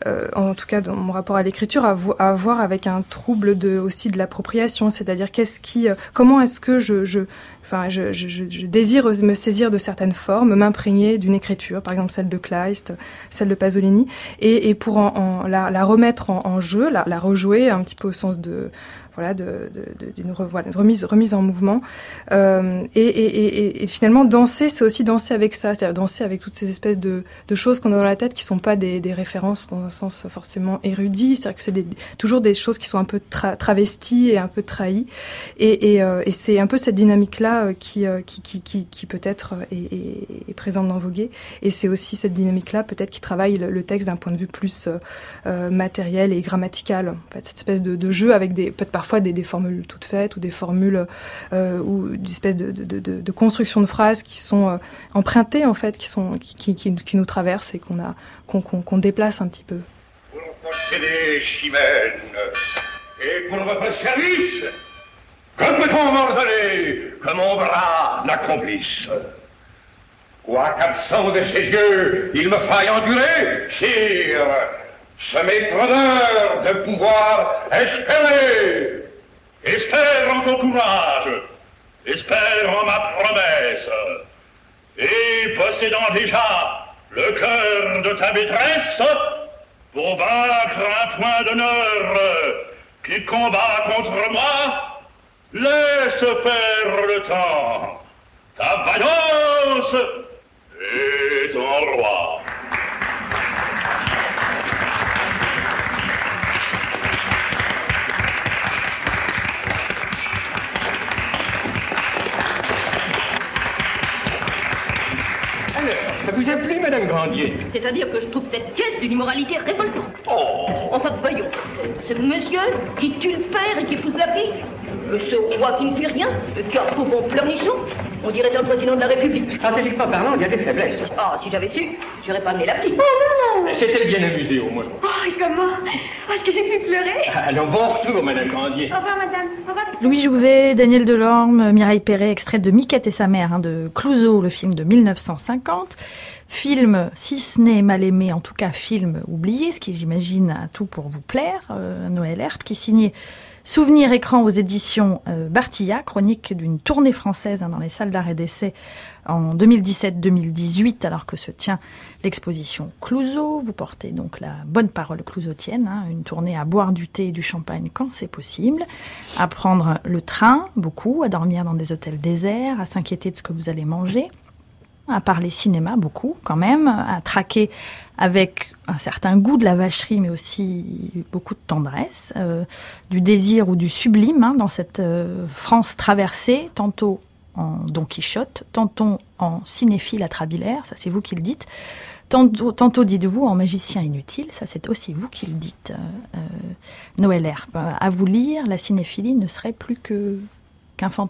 euh, en tout cas dans mon rapport à l'écriture, à, vo- à voir avec un trouble de, aussi de l'appropriation, c'est-à-dire qu'est-ce qui, euh, comment est-ce que je, je, enfin, je, je, je, je désire me saisir de certaines formes, m'imprégner d'une écriture, par exemple celle de Kleist, celle de Pasolini, et, et pour en, en, la, la remettre en, en jeu, la, la rejouer un petit peu au sens de voilà, de, de, de, d'une re, voilà, remise, remise en mouvement. Euh, et, et, et, et finalement, danser, c'est aussi danser avec ça, c'est-à-dire danser avec toutes ces espèces de, de choses qu'on a dans la tête qui sont pas des, des références dans un sens forcément érudit, c'est-à-dire que c'est des, toujours des choses qui sont un peu tra- travesties et un peu trahies. Et, et, euh, et c'est un peu cette dynamique-là qui, qui, qui, qui, qui peut-être est, est, est présente dans Voguer. Et c'est aussi cette dynamique-là, peut-être, qui travaille le, le texte d'un point de vue plus euh, matériel et grammatical. En fait, cette espèce de, de jeu avec des, peut-être parfois des, des formules toutes faites ou des formules euh, ou une espèce de, de, de, de construction de phrases qui sont euh, empruntées en fait, qui sont qui, qui, qui, qui nous traversent et qu'on a qu'on, qu'on, qu'on déplace un petit peu.
Pour posséder Chimène et pour votre service, que peut-on m'ordonner que mon bras n'accomplisse? Quoi qu'absent de ses yeux, il me faille endurer, sire, ce m'étonneur de pouvoir espérer. Espère en ton courage, espère en ma promesse, et possédant déjà le cœur de ta maîtresse, pour vaincre un point d'honneur qui combat contre moi, laisse faire le temps, ta vaillance et ton roi.
Alors, ça vous a plu, Madame Grandier?
C'est-à-dire que je trouve cette pièce d'une immoralité révoltante.
Oh.
Enfin, voyons, ce monsieur qui tue le fer et qui pousse la fille, ce roi qui ne fait rien, qui a tout bon pleurnichon, on dirait un président de la République.
Stratégiquement parlant, il y a des faiblesses.
Ah, si j'avais su, j'aurais pas amené la petite.
Oh non! C'était bien amusé, au moins.
Oh, et comment? Est-ce que j'ai pu pleurer?
Allons, bon retour, Madame Grandier.
Au revoir, madame. Au revoir.
Louis Jouvet, Daniel Delorme, Mireille Perret, extrait de Miquette et sa mère, hein, de Clouzot, le film de mille neuf cent cinquante. Film, si ce n'est mal aimé, en tout cas film oublié, ce qui j'imagine a tout pour vous plaire, euh, Noël Herp, qui signait Souvenir écran aux éditions euh, Bartilla, chronique d'une tournée française hein, dans les salles d'art et d'essai en deux mille dix-sept deux mille dix-huit, alors que se tient l'exposition Clouzot. Vous portez donc la bonne parole clousotienne, hein, une tournée à boire du thé et du champagne quand c'est possible, à prendre le train, beaucoup, à dormir dans des hôtels déserts, à s'inquiéter de ce que vous allez manger, à parler cinéma, beaucoup quand même, à traquer avec un certain goût de la vacherie, mais aussi beaucoup de tendresse, euh, du désir ou du sublime hein, dans cette euh, France traversée, tantôt en Don Quichotte, tantôt en cinéphile atrabilaire, ça c'est vous qui le dites, tantôt, tantôt dites-vous en magicien inutile, ça c'est aussi vous qui le dites, euh, euh, Noël Herp. À vous lire, la cinéphilie ne serait plus que, qu'un fantôme ?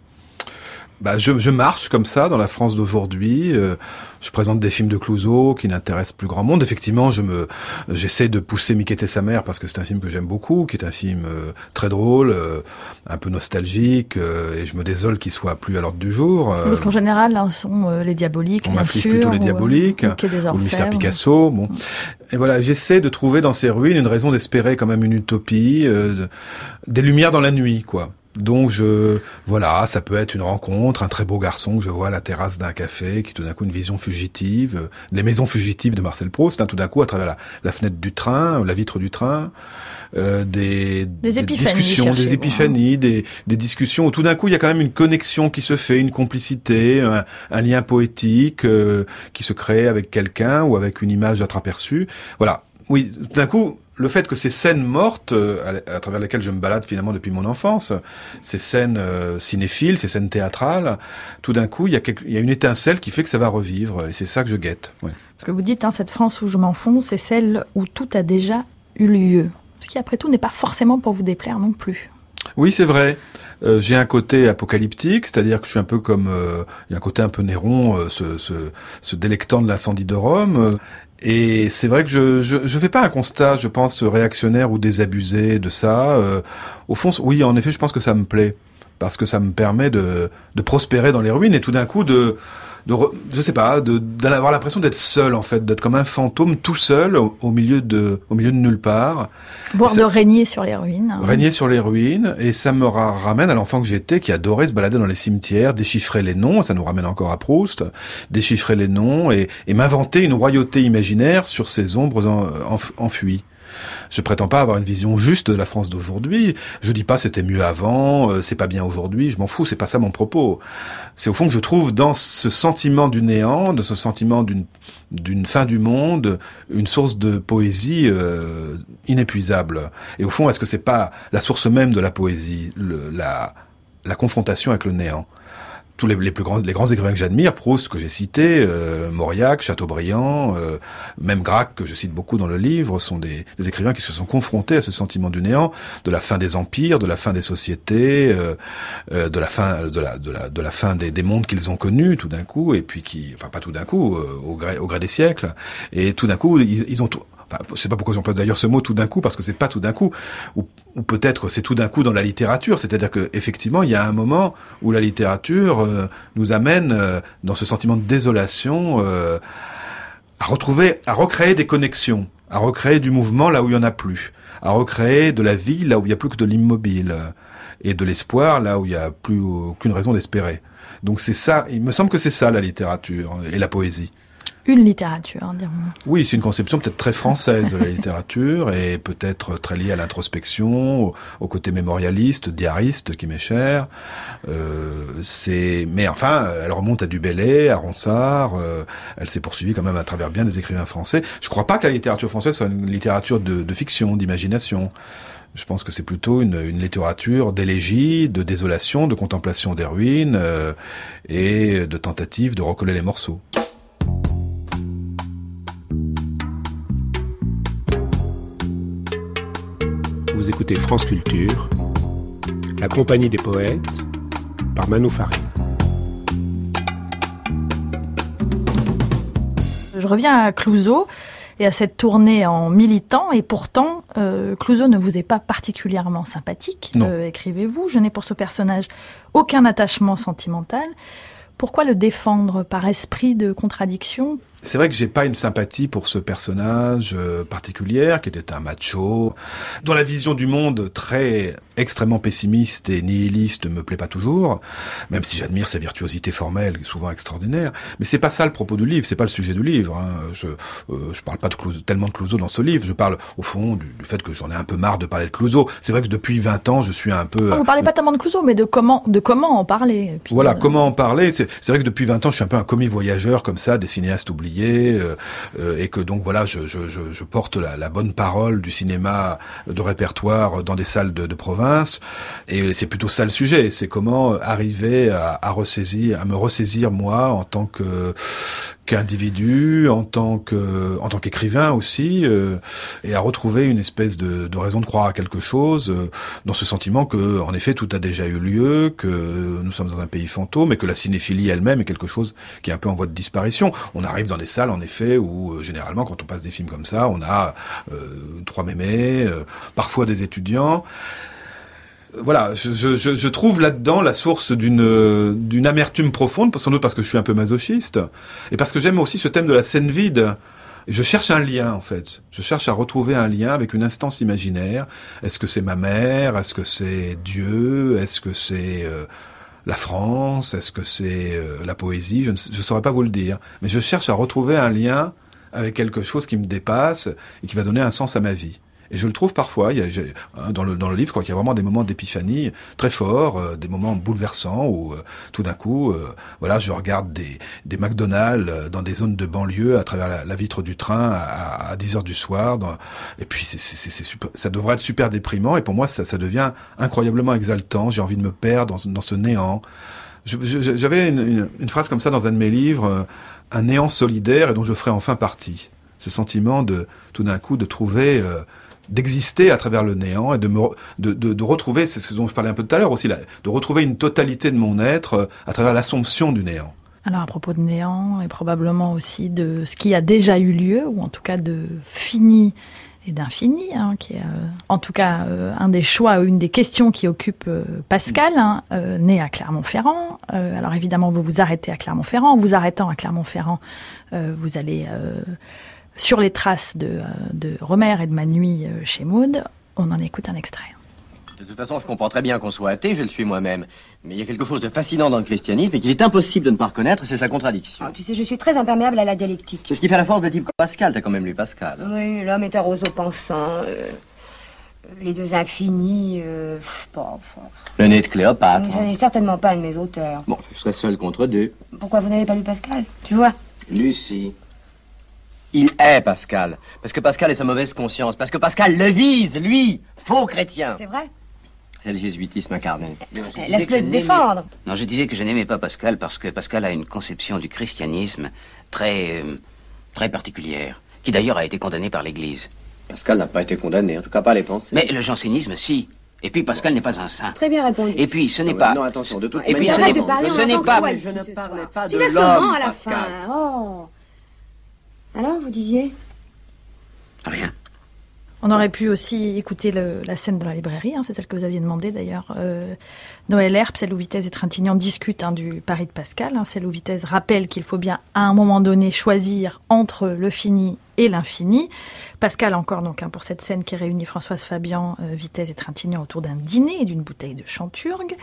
Bah, je, je marche comme ça dans la France d'aujourd'hui. Euh, je présente des films de Clouzot qui n'intéressent plus grand monde. Effectivement, je me, j'essaie de pousser Miquette et sa mère parce que c'est un film que j'aime beaucoup, qui est un film euh, très drôle, euh, un peu nostalgique, euh, et je me désole qu'il soit plus à l'ordre du jour. Euh,
Parce qu'en général, là, ce sont euh, les Diaboliques,
on
bien
m'inflige
sûr,
plutôt les
ou,
Diaboliques,
ou, ou,
ou Mister Picasso. Bon, et voilà, j'essaie de trouver dans ces ruines une raison d'espérer quand même une utopie, euh, de, des lumières dans la nuit, quoi. Donc je voilà, ça peut être une rencontre, un très beau garçon que je vois à la terrasse d'un café, qui tout d'un coup une vision fugitive, euh, les maisons fugitives de Marcel Proust, hein, tout d'un coup à travers la, la fenêtre du train, la vitre du train, euh, des,
des,
des discussions, des épiphanies, des, des discussions où tout d'un coup il y a quand même une connexion qui se fait, une complicité, un, un lien poétique euh, qui se crée avec quelqu'un ou avec une image entreaperçue. Voilà. Oui, tout d'un coup, le fait que ces scènes mortes, euh, à, à travers lesquelles je me balade finalement depuis mon enfance, ces scènes euh, cinéphiles, ces scènes théâtrales, tout d'un coup, il y a quelque, il y a une étincelle qui fait que ça va revivre, et c'est ça que je guette. Ouais.
Parce que vous dites, hein, cette France où je m'enfonce, c'est celle où tout a déjà eu lieu. Ce qui, après tout, n'est pas forcément pour vous déplaire non plus.
Oui, c'est vrai. Euh, j'ai un côté apocalyptique, c'est-à-dire que je suis un peu comme... Euh, il y a un côté un peu Néron, euh, se, se, se délectant de l'incendie de Rome. Euh, et c'est vrai que je, je je fais pas un constat, je pense, réactionnaire ou désabusé de ça. Euh, au fond, oui, en effet, je pense que ça me plaît. Parce que ça me permet de, de prospérer dans les ruines et tout d'un coup de... de re, je sais pas, de, d'avoir l'impression d'être seul en fait, d'être comme un fantôme tout seul au, au milieu de, au milieu de nulle part.
Voire de régner sur les ruines.
Régner sur les ruines, et ça me ra- ramène à l'enfant que j'étais, qui adorait se balader dans les cimetières, déchiffrer les noms, ça nous ramène encore à Proust, déchiffrer les noms et, et m'inventer une royauté imaginaire sur ces ombres en, en, enfuies. Je prétends pas avoir une vision juste de la France d'aujourd'hui. Je dis pas c'était mieux avant, euh, c'est pas bien aujourd'hui. Je m'en fous, c'est pas ça mon propos. C'est au fond que je trouve dans ce sentiment du néant, de ce sentiment d'une d'une fin du monde, une source de poésie euh, inépuisable. Et au fond, est-ce que c'est pas la source même de la poésie, le, la la confrontation avec le néant? Tous les, les plus grands, les grands écrivains que j'admire, Proust que j'ai cité, euh, Mauriac, Chateaubriand, euh, même Gracq que je cite beaucoup dans le livre, sont des, des écrivains qui se sont confrontés à ce sentiment du néant, de la fin des empires, de la fin des sociétés, euh, euh, de la fin, de la, de la, de la fin des, des mondes qu'ils ont connus tout d'un coup, et puis qui, enfin pas tout d'un coup, euh, au gré, au gré des siècles, et tout d'un coup ils, ils ont tout. Enfin, je sais pas pourquoi j'emploie d'ailleurs ce mot tout d'un coup, parce que c'est pas tout d'un coup, ou, ou peut-être c'est tout d'un coup dans la littérature, c'est-à-dire que effectivement il y a un moment où la littérature euh, nous amène euh, dans ce sentiment de désolation euh, à retrouver, à recréer des connexions, à recréer du mouvement là où il y en a plus, à recréer de la vie là où il y a plus que de l'immobile, et de l'espoir là où il y a plus aucune raison d'espérer. Donc c'est ça, il me semble que c'est ça la littérature et la poésie.
Une littérature, dirons-nous.
Oui, c'est une conception peut-être très française de la littérature et peut-être très liée à l'introspection, au, au côté mémorialiste, diariste qui m'est cher. Euh, c'est, mais enfin, elle remonte à Du Bellay, à Ronsard. Euh, elle s'est poursuivie quand même à travers bien des écrivains français. Je crois pas que la littérature française soit une littérature de, de fiction, d'imagination. Je pense que c'est plutôt une, une littérature d'élégie, de désolation, de contemplation des ruines euh, et de tentative de recoller les morceaux.
Vous écoutez France Culture, La Compagnie des Poètes, par Manou Farid.
Je reviens à Clouzot et à cette tournée en militant, et pourtant, euh, Clouzot ne vous est pas particulièrement sympathique, euh, écrivez-vous. Je n'ai pour ce personnage aucun attachement sentimental. Pourquoi le défendre par esprit de contradiction ?
C'est vrai que j'ai pas une sympathie pour ce personnage euh, particulier, qui était un macho, dont la vision du monde très extrêmement pessimiste et nihiliste me plaît pas toujours, même si j'admire sa virtuosité formelle, qui est souvent extraordinaire. Mais c'est pas ça le propos du livre, c'est pas le sujet du livre. Hein. Je euh, je parle pas de Clouzot, tellement de Clouzot dans ce livre. Je parle au fond du, du fait que j'en ai un peu marre de parler de Clouzot. C'est vrai que depuis vingt ans, je suis un peu.
Oh, vous parlez
euh,
pas tellement de Clouzot, mais de comment de comment en parler. Et puis,
voilà,
euh...
comment en parler. C'est, c'est vrai que depuis vingt ans, je suis un peu un commis voyageur comme ça, des cinéastes oubliés. Euh, euh, et que donc voilà, je, je, je, je porte la, la bonne parole du cinéma de répertoire dans des salles de, de province, et c'est plutôt ça le sujet, c'est comment arriver à, à ressaisir, à me ressaisir moi en tant que qu'individu, en tant que en tant qu'écrivain aussi, euh, et à retrouver une espèce de, de raison de croire à quelque chose, euh, dans ce sentiment que en effet tout a déjà eu lieu, que nous sommes dans un pays fantôme et que la cinéphilie elle-même est quelque chose qui est un peu en voie de disparition. On arrive dans des salles en effet où euh, généralement quand on passe des films comme ça, on a euh, trois mémés, euh, parfois des étudiants. Voilà, je, je, je trouve là-dedans la source d'une d'une amertume profonde, sans doute parce que je suis un peu masochiste, et parce que j'aime aussi ce thème de la scène vide. Je cherche un lien, en fait. Je cherche à retrouver un lien avec une instance imaginaire. Est-ce que c'est ma mère ? Est-ce que c'est Dieu ? Est-ce que c'est euh, la France ? Est-ce que c'est euh, la poésie ? Je ne je saurais pas vous le dire. Mais je cherche à retrouver un lien avec quelque chose qui me dépasse et qui va donner un sens à ma vie. Et je le trouve parfois, il y a, j'ai, dans, le, dans le livre, je crois qu'il y a vraiment des moments d'épiphanie très forts, euh, des moments bouleversants où euh, tout d'un coup, euh, voilà, je regarde des, des McDonald's dans des zones de banlieue à travers la, la vitre du train à, à dix heures du soir. Dans, et puis c'est, c'est, c'est super, ça devrait être super déprimant, et pour moi ça, ça devient incroyablement exaltant. J'ai envie de me perdre dans, dans ce néant. Je, je, j'avais une, une, une phrase comme ça dans un de mes livres, euh, un néant solidaire et dont je ferai enfin partie. Ce sentiment de, tout d'un coup, de trouver... Euh, d'exister à travers le néant et de me de, de, de retrouver, c'est ce dont je parlais un peu tout à l'heure aussi, là, de retrouver une totalité de mon être euh, à travers l'assomption du néant.
Alors à propos de néant, et probablement aussi de ce qui a déjà eu lieu, ou en tout cas de fini et d'infini, hein, qui est euh, en tout cas euh, un des choix, une des questions qui occupe euh, Pascal, hein, euh, né à Clermont-Ferrand. Euh, alors évidemment, vous vous arrêtez à Clermont-Ferrand. En vous arrêtant à Clermont-Ferrand, euh, vous allez euh, sur les traces de, euh, de Romer et de Ma nuit euh, chez Maud. On en écoute un extrait.
De toute façon, je comprends très bien qu'on soit athée, je le suis moi-même. Mais il y a quelque chose de fascinant dans le christianisme et qu'il est impossible de ne pas reconnaître, c'est sa contradiction.
Oh, tu sais, je suis très imperméable à la dialectique.
C'est ce qui fait la force de type comme Pascal, t'as quand même lu Pascal.
Oui, l'homme est un roseau pensant, euh, les deux infinis, euh, je sais pas... Enfin...
Le nez de Cléopâtre.
Ce n'est certainement pas un de mes auteurs.
Bon, je serais seul contre deux.
Pourquoi vous n'avez pas lu Pascal? Tu vois?
Lucie. Il est Pascal. Parce que Pascal est sa mauvaise conscience. Parce que Pascal le vise, lui, faux chrétien.
C'est vrai?
C'est le jésuitisme incarné.
Laisse-le te défendre.
Non, je disais que je n'aimais pas Pascal parce que Pascal a une conception du christianisme très, euh, très particulière, qui d'ailleurs a été condamnée par l'Église.
Pascal n'a pas été condamné, en tout cas pas les pensées.
Mais le jansénisme, si. Et puis Pascal n'est pas un saint.
Très bien répondu.
Et puis ce n'est
non,
pas...
Non, attention, de toute
Et puis
manière,
ce n'est
de parler
ce
en
n'est
tant que
pas...
toi
Je
ici,
ne
ce
parlais
soir.
pas de
Disais
l'homme,
seulement à la
Pascal.
fin. Oh. Alors, vous disiez?
Rien.
On aurait pu aussi écouter le, la scène de la librairie, hein, c'est celle que vous aviez demandé d'ailleurs. Euh, Noël Herp, celle où Vitesse et Trintignant discutent hein, du Paris de Pascal. Hein, celle où Vitesse rappelle qu'il faut bien à un moment donné choisir entre le fini et l'infini. Pascal encore donc hein, pour cette scène qui réunit Françoise Fabian, euh, Vitesse et Trintignant autour d'un dîner et d'une bouteille de Chanturgue.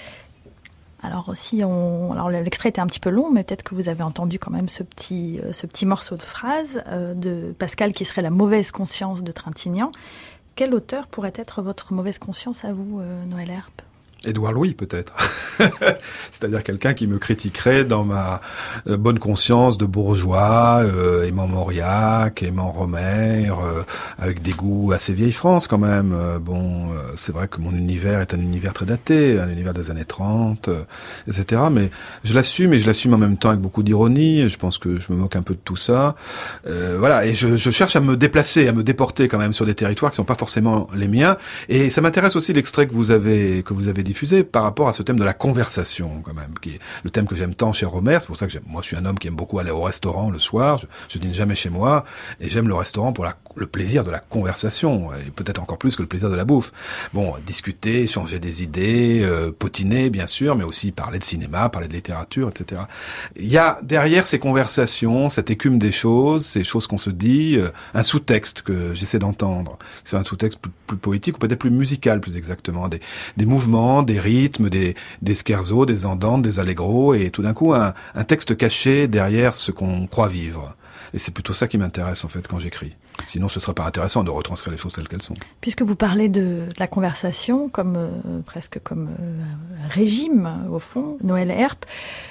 Alors aussi, on... Alors l'extrait était un petit peu long, mais peut-être que vous avez entendu quand même ce petit, euh, ce petit morceau de phrase euh, de Pascal qui serait la mauvaise conscience de Trintignant. Quel auteur pourrait être votre mauvaise conscience à vous, euh, Noël Herp ?
Édouard Louis, peut-être. C'est-à-dire quelqu'un qui me critiquerait dans ma euh, bonne conscience de bourgeois, euh, aimant Mauriac, aimant Romer, euh, avec des goûts assez vieille France quand même. Euh, bon, euh, c'est vrai que mon univers est un univers très daté, un univers des années trente, euh, et cetera. Mais je l'assume et je l'assume en même temps avec beaucoup d'ironie. Je pense que je me moque un peu de tout ça. Euh, voilà, et je, je cherche à me déplacer, à me déporter quand même sur des territoires qui sont pas forcément les miens. Et ça m'intéresse aussi l'extrait que vous avez que vous avez diffusé par rapport à ce thème de la conversation, quand même, qui est le thème que j'aime tant chez Romer. C'est pour ça que j'aime, moi, je suis un homme qui aime beaucoup aller au restaurant le soir. Je, je dîne jamais chez moi, et j'aime le restaurant pour la, le plaisir de la conversation, et peut-être encore plus que le plaisir de la bouffe. Bon, discuter, échanger des idées, euh, potiner, bien sûr, mais aussi parler de cinéma, parler de littérature, et cetera. Il y a derrière ces conversations, cette écume des choses, ces choses qu'on se dit, euh, un sous-texte que j'essaie d'entendre. C'est un sous-texte plus, plus poétique, ou peut-être plus musical, plus exactement, des, des mouvements, des rythmes, des, des scherzos, des andantes, des allegros, et tout d'un coup un, un texte caché derrière ce qu'on croit vivre. Et c'est plutôt ça qui m'intéresse en fait quand j'écris. Sinon, ce serait pas intéressant de retranscrire les choses telles qu'elles sont.
Puisque vous parlez de, de la conversation comme euh, presque comme euh, régime au fond, Noël Herp,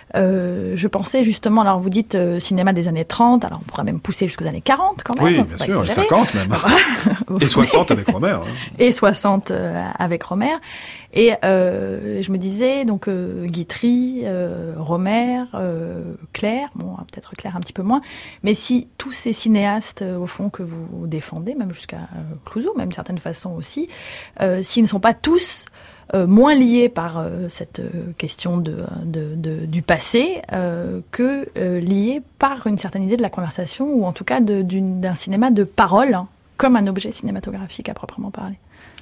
euh, je pensais justement. Alors vous dites euh, cinéma des années trente. Alors on pourrait même pousser jusqu'aux années quarante quand même.
Oui, bien sûr, cinquante même. Et soixante avec Romer. Hein.
Et soixante euh, avec Romer. Et euh, je me disais donc euh, Guitry, euh, Romer, euh, Clair. Bon, peut-être Clair un petit peu moins. Mais si tous ces cinéastes euh, au fond que vous vous défendez, même jusqu'à euh, Clouzot, même d'une certaine façon aussi, euh, s'ils ne sont pas tous euh, moins liés par euh, cette euh, question de, de, de, du passé euh, que euh, liés par une certaine idée de la conversation, ou en tout cas de, d'une, d'un cinéma de parole, hein, comme un objet cinématographique à proprement parler.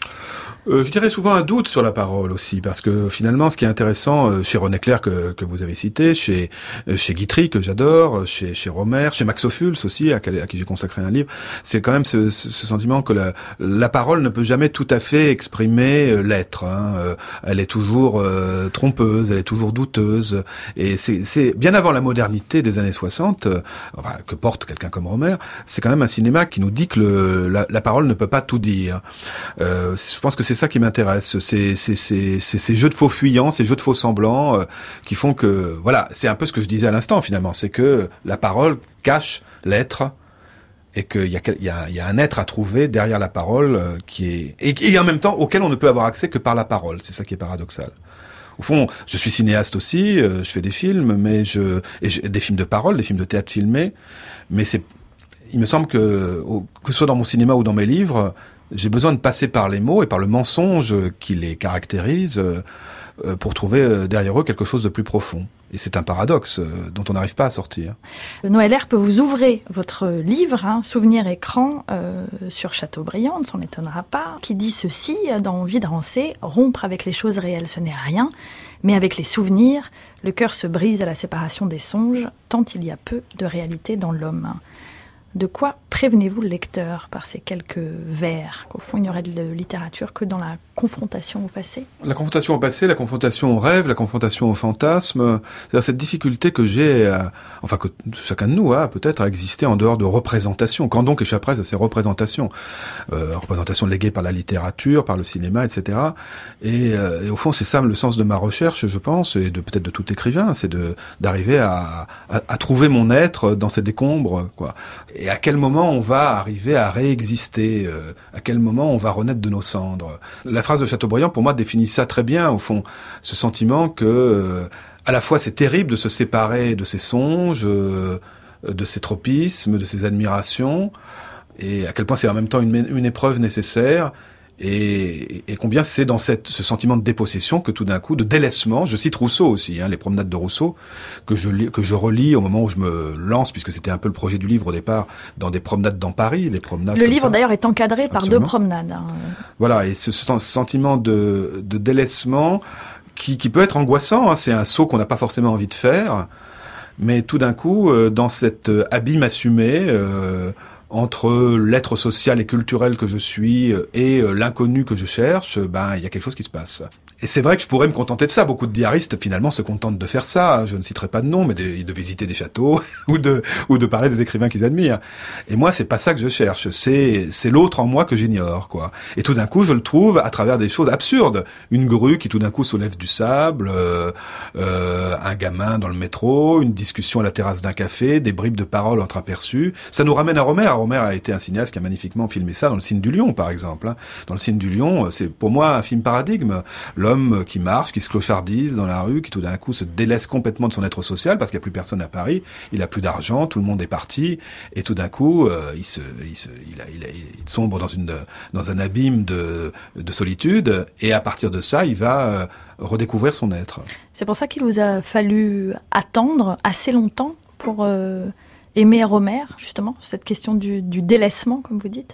Euh, je dirais souvent un doute sur la parole aussi, parce que finalement, ce qui est intéressant euh, chez René Clair que, que vous avez cité, chez euh, chez Guitry que j'adore, chez chez Romer, chez Max Ophuls aussi, à, à qui j'ai consacré un livre, c'est quand même ce, ce, ce sentiment que la, la parole ne peut jamais tout à fait exprimer euh, l'être. Hein. Euh, elle est toujours euh, trompeuse, elle est toujours douteuse, et c'est, c'est bien avant la modernité des années soixante, euh, enfin, que porte quelqu'un comme Romer, c'est quand même un cinéma qui nous dit que le, la, la parole ne peut pas tout dire. Euh, je pense que c'est ça qui m'intéresse, c'est, c'est, c'est, c'est ces jeux de faux fuyants, ces jeux de faux semblants euh, qui font que, voilà, c'est un peu ce que je disais à l'instant finalement, c'est que la parole cache l'être et qu'il y a, il y a, il y a un être à trouver derrière la parole euh, qui est et, et en même temps auquel on ne peut avoir accès que par la parole. C'est ça qui est paradoxal. Au fond, je suis cinéaste aussi, euh, je fais des films, mais je, et je des films de parole, des films de théâtre filmé, mais c'est, il me semble que au, que ce soit dans mon cinéma ou dans mes livres, j'ai besoin de passer par les mots et par le mensonge qui les caractérise euh, pour trouver derrière eux quelque chose de plus profond. Et c'est un paradoxe euh, dont on n'arrive pas à sortir.
Noël Herpe, vous ouvrez votre livre, hein, Souvenirs écran, euh, sur Chateaubriand, ne s'en étonnera pas, qui dit ceci dans Vie de Rancé: rompre avec les choses réelles, ce n'est rien, mais avec les souvenirs, le cœur se brise à la séparation des songes, tant il y a peu de réalité dans l'homme. De quoi prévenez-vous le lecteur par ces quelques vers, qu'au fond il n'y aurait de littérature que dans la confrontation au passé?
La confrontation au passé, la confrontation au rêve, la confrontation au fantasme, c'est-à-dire cette difficulté que j'ai, à, enfin que chacun de nous a peut-être à exister en dehors de représentations. Quand donc échapperait à ces représentations, euh, représentations léguées par la littérature, par le cinéma, et cetera. Et, euh, et au fond, c'est ça le sens de ma recherche, je pense, et de peut-être de tout écrivain, c'est de d'arriver à, à, à trouver mon être dans ces décombres, quoi. Et à quel moment on va arriver à réexister, euh, à quel moment on va renaître de nos cendres. La phrase de Chateaubriand, pour moi, définit ça très bien, au fond, ce sentiment que, euh, à la fois, c'est terrible de se séparer de ses songes, euh, de ses tropismes, de ses admirations, et à quel point c'est en même temps une, une épreuve nécessaire, et, et combien c'est dans cette, ce sentiment de dépossession que tout d'un coup, de délaissement, je cite Rousseau aussi, hein, les promenades de Rousseau, que je, lis, que je relis au moment où je me lance, puisque c'était un peu le projet du livre au départ, dans des promenades dans Paris, des promenades
Le livre
ça.
D'ailleurs est encadré par
Absolument.
deux promenades. Hein.
Voilà, et ce, ce sentiment de, de délaissement qui, qui peut être angoissant, hein, c'est un saut qu'on n'a pas forcément envie de faire, mais tout d'un coup, euh, dans cet euh, abîme assumé, euh, entre l'être social et culturel que je suis et l'inconnu que je cherche, ben il y a quelque chose qui se passe. Et c'est vrai que je pourrais me contenter de ça. Beaucoup de diaristes, finalement, se contentent de faire ça. Je ne citerai pas de nom, mais de, de visiter des châteaux ou de ou de parler des écrivains qu'ils admirent. Et moi, c'est pas ça que je cherche. C'est c'est l'autre en moi que j'ignore, quoi. Et tout d'un coup, je le trouve à travers des choses absurdes. Une grue qui tout d'un coup soulève du sable, euh, euh, un gamin dans le métro, une discussion à la terrasse d'un café, des bribes de paroles entreaperçues. Ça nous ramène à Rohmer. Rohmer a été un cinéaste qui a magnifiquement filmé ça dans Le Cygne du Lion, par exemple. Dans Le Cygne du Lion, c'est pour moi un film paradigme. L'homme qui marche, qui se clochardise dans la rue, qui tout d'un coup se délaisse complètement de son être social parce qu'il n'y a plus personne à Paris, il a plus d'argent, tout le monde est parti, et tout d'un coup, euh, il se, il se, il, a, il, a, il sombre dans une, dans un abîme de, de solitude, et à partir de ça, il va euh, redécouvrir son être.
C'est pour ça qu'il vous a fallu attendre assez longtemps pour euh, aimer Rohmer, justement, cette question du, du délaissement, comme vous dites.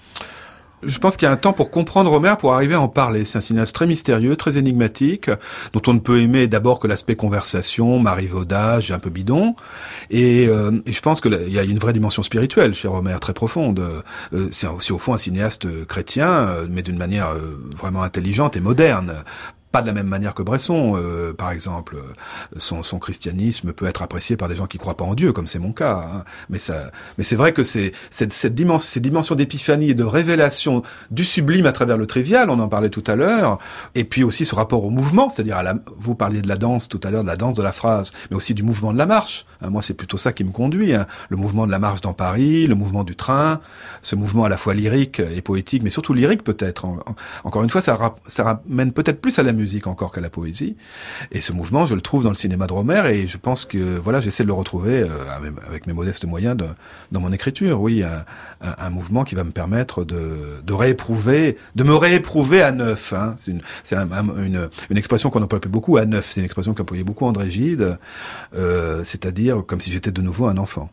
Je pense qu'il y a un temps pour comprendre Rohmer, pour arriver à en parler. C'est un cinéaste très mystérieux, très énigmatique, dont on ne peut aimer d'abord que l'aspect conversation, marivaudage, un peu bidon. Et, euh, et je pense qu'il y a une vraie dimension spirituelle chez Rohmer, très profonde. Euh, c'est aussi au fond un cinéaste chrétien, mais d'une manière euh, vraiment intelligente et moderne. Pas de la même manière que Bresson, euh, par exemple. Son, son christianisme peut être apprécié par des gens qui croient pas en Dieu, comme c'est mon cas. Hein. Mais ça, mais c'est vrai que c'est cette, cette dimension, ces dimensions d'épiphanie et de révélation du sublime à travers le trivial. On en parlait tout à l'heure. Et puis aussi ce rapport au mouvement, c'est-à-dire à la, vous parliez de la danse tout à l'heure, de la danse de la phrase, mais aussi du mouvement de la marche. Hein, moi, c'est plutôt ça qui me conduit. Hein. Le mouvement de la marche dans Paris, le mouvement du train, ce mouvement à la fois lyrique et poétique, mais surtout lyrique peut-être. En, en, encore une fois, ça, ra, ça ramène peut-être plus à la musique musique encore qu'à la poésie. Et ce mouvement, je le trouve dans le cinéma de Rohmer, et je pense que voilà, j'essaie de le retrouver euh, avec mes modestes moyens de, dans mon écriture. Oui, un, un, un mouvement qui va me permettre de, de rééprouver, de me rééprouver à neuf. Hein. C'est, une, c'est un, un, une, une expression qu'on emploie beaucoup, à neuf. C'est une expression qu'employait beaucoup André Gide, euh, c'est-à-dire comme si j'étais de nouveau un enfant.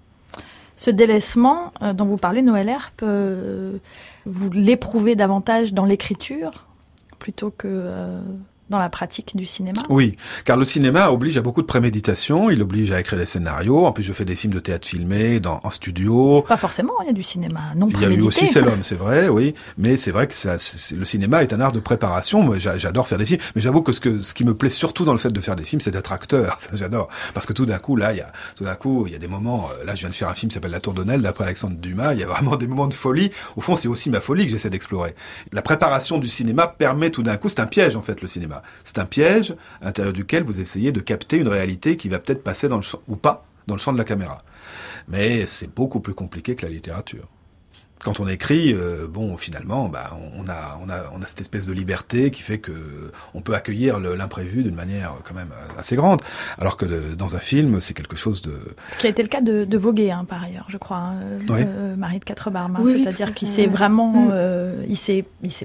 Ce délaissement euh, dont vous parlez, Noël Herpe, euh, vous l'éprouvez davantage dans l'écriture plutôt que euh, dans la pratique du cinéma ?
Oui, car le cinéma oblige à beaucoup de préméditation, il oblige à écrire des scénarios. En plus, je fais des films de théâtre filmés dans, en studio.
Pas forcément, il y a du cinéma non
il
prémédité.
Il y a eu aussi C'est l'homme, c'est vrai, oui. Mais c'est vrai que ça, c'est, le cinéma est un art de préparation. Moi, j'adore faire des films, mais j'avoue que ce, que ce qui me plaît surtout dans le fait de faire des films, c'est d'être acteur. Ça, j'adore. Parce que tout d'un coup, là, il y a, tout d'un coup, il y a des moments. Là, je viens de faire un film qui s'appelle La Tour d'Honnel, d'après Alexandre Dumas. Il y a vraiment des moments de folie. Au fond, c'est aussi ma folie que j'essaie d'explorer. La préparation du cinéma permet tout d'un coup, c'est un piège en fait, le cinéma. C'est un piège à l'intérieur duquel vous essayez de capter une réalité qui va peut-être passer dans le champ, ou pas, dans le champ de la caméra. Mais c'est beaucoup plus compliqué que la littérature. Quand on écrit, euh, bon, finalement, bah, on a, on a, on a cette espèce de liberté qui fait que on peut accueillir le, l'imprévu d'une manière quand même assez grande, alors que de, dans un film, c'est quelque chose de.
Ce qui a été le cas de, de Voguet, hein, par ailleurs, je crois, hein,
oui.
euh, Marie de Quatre-Barmes, hein,
oui,
c'est-à-dire
oui,
qu'il s'est vraiment,
mmh.
euh, il s'est, il s'est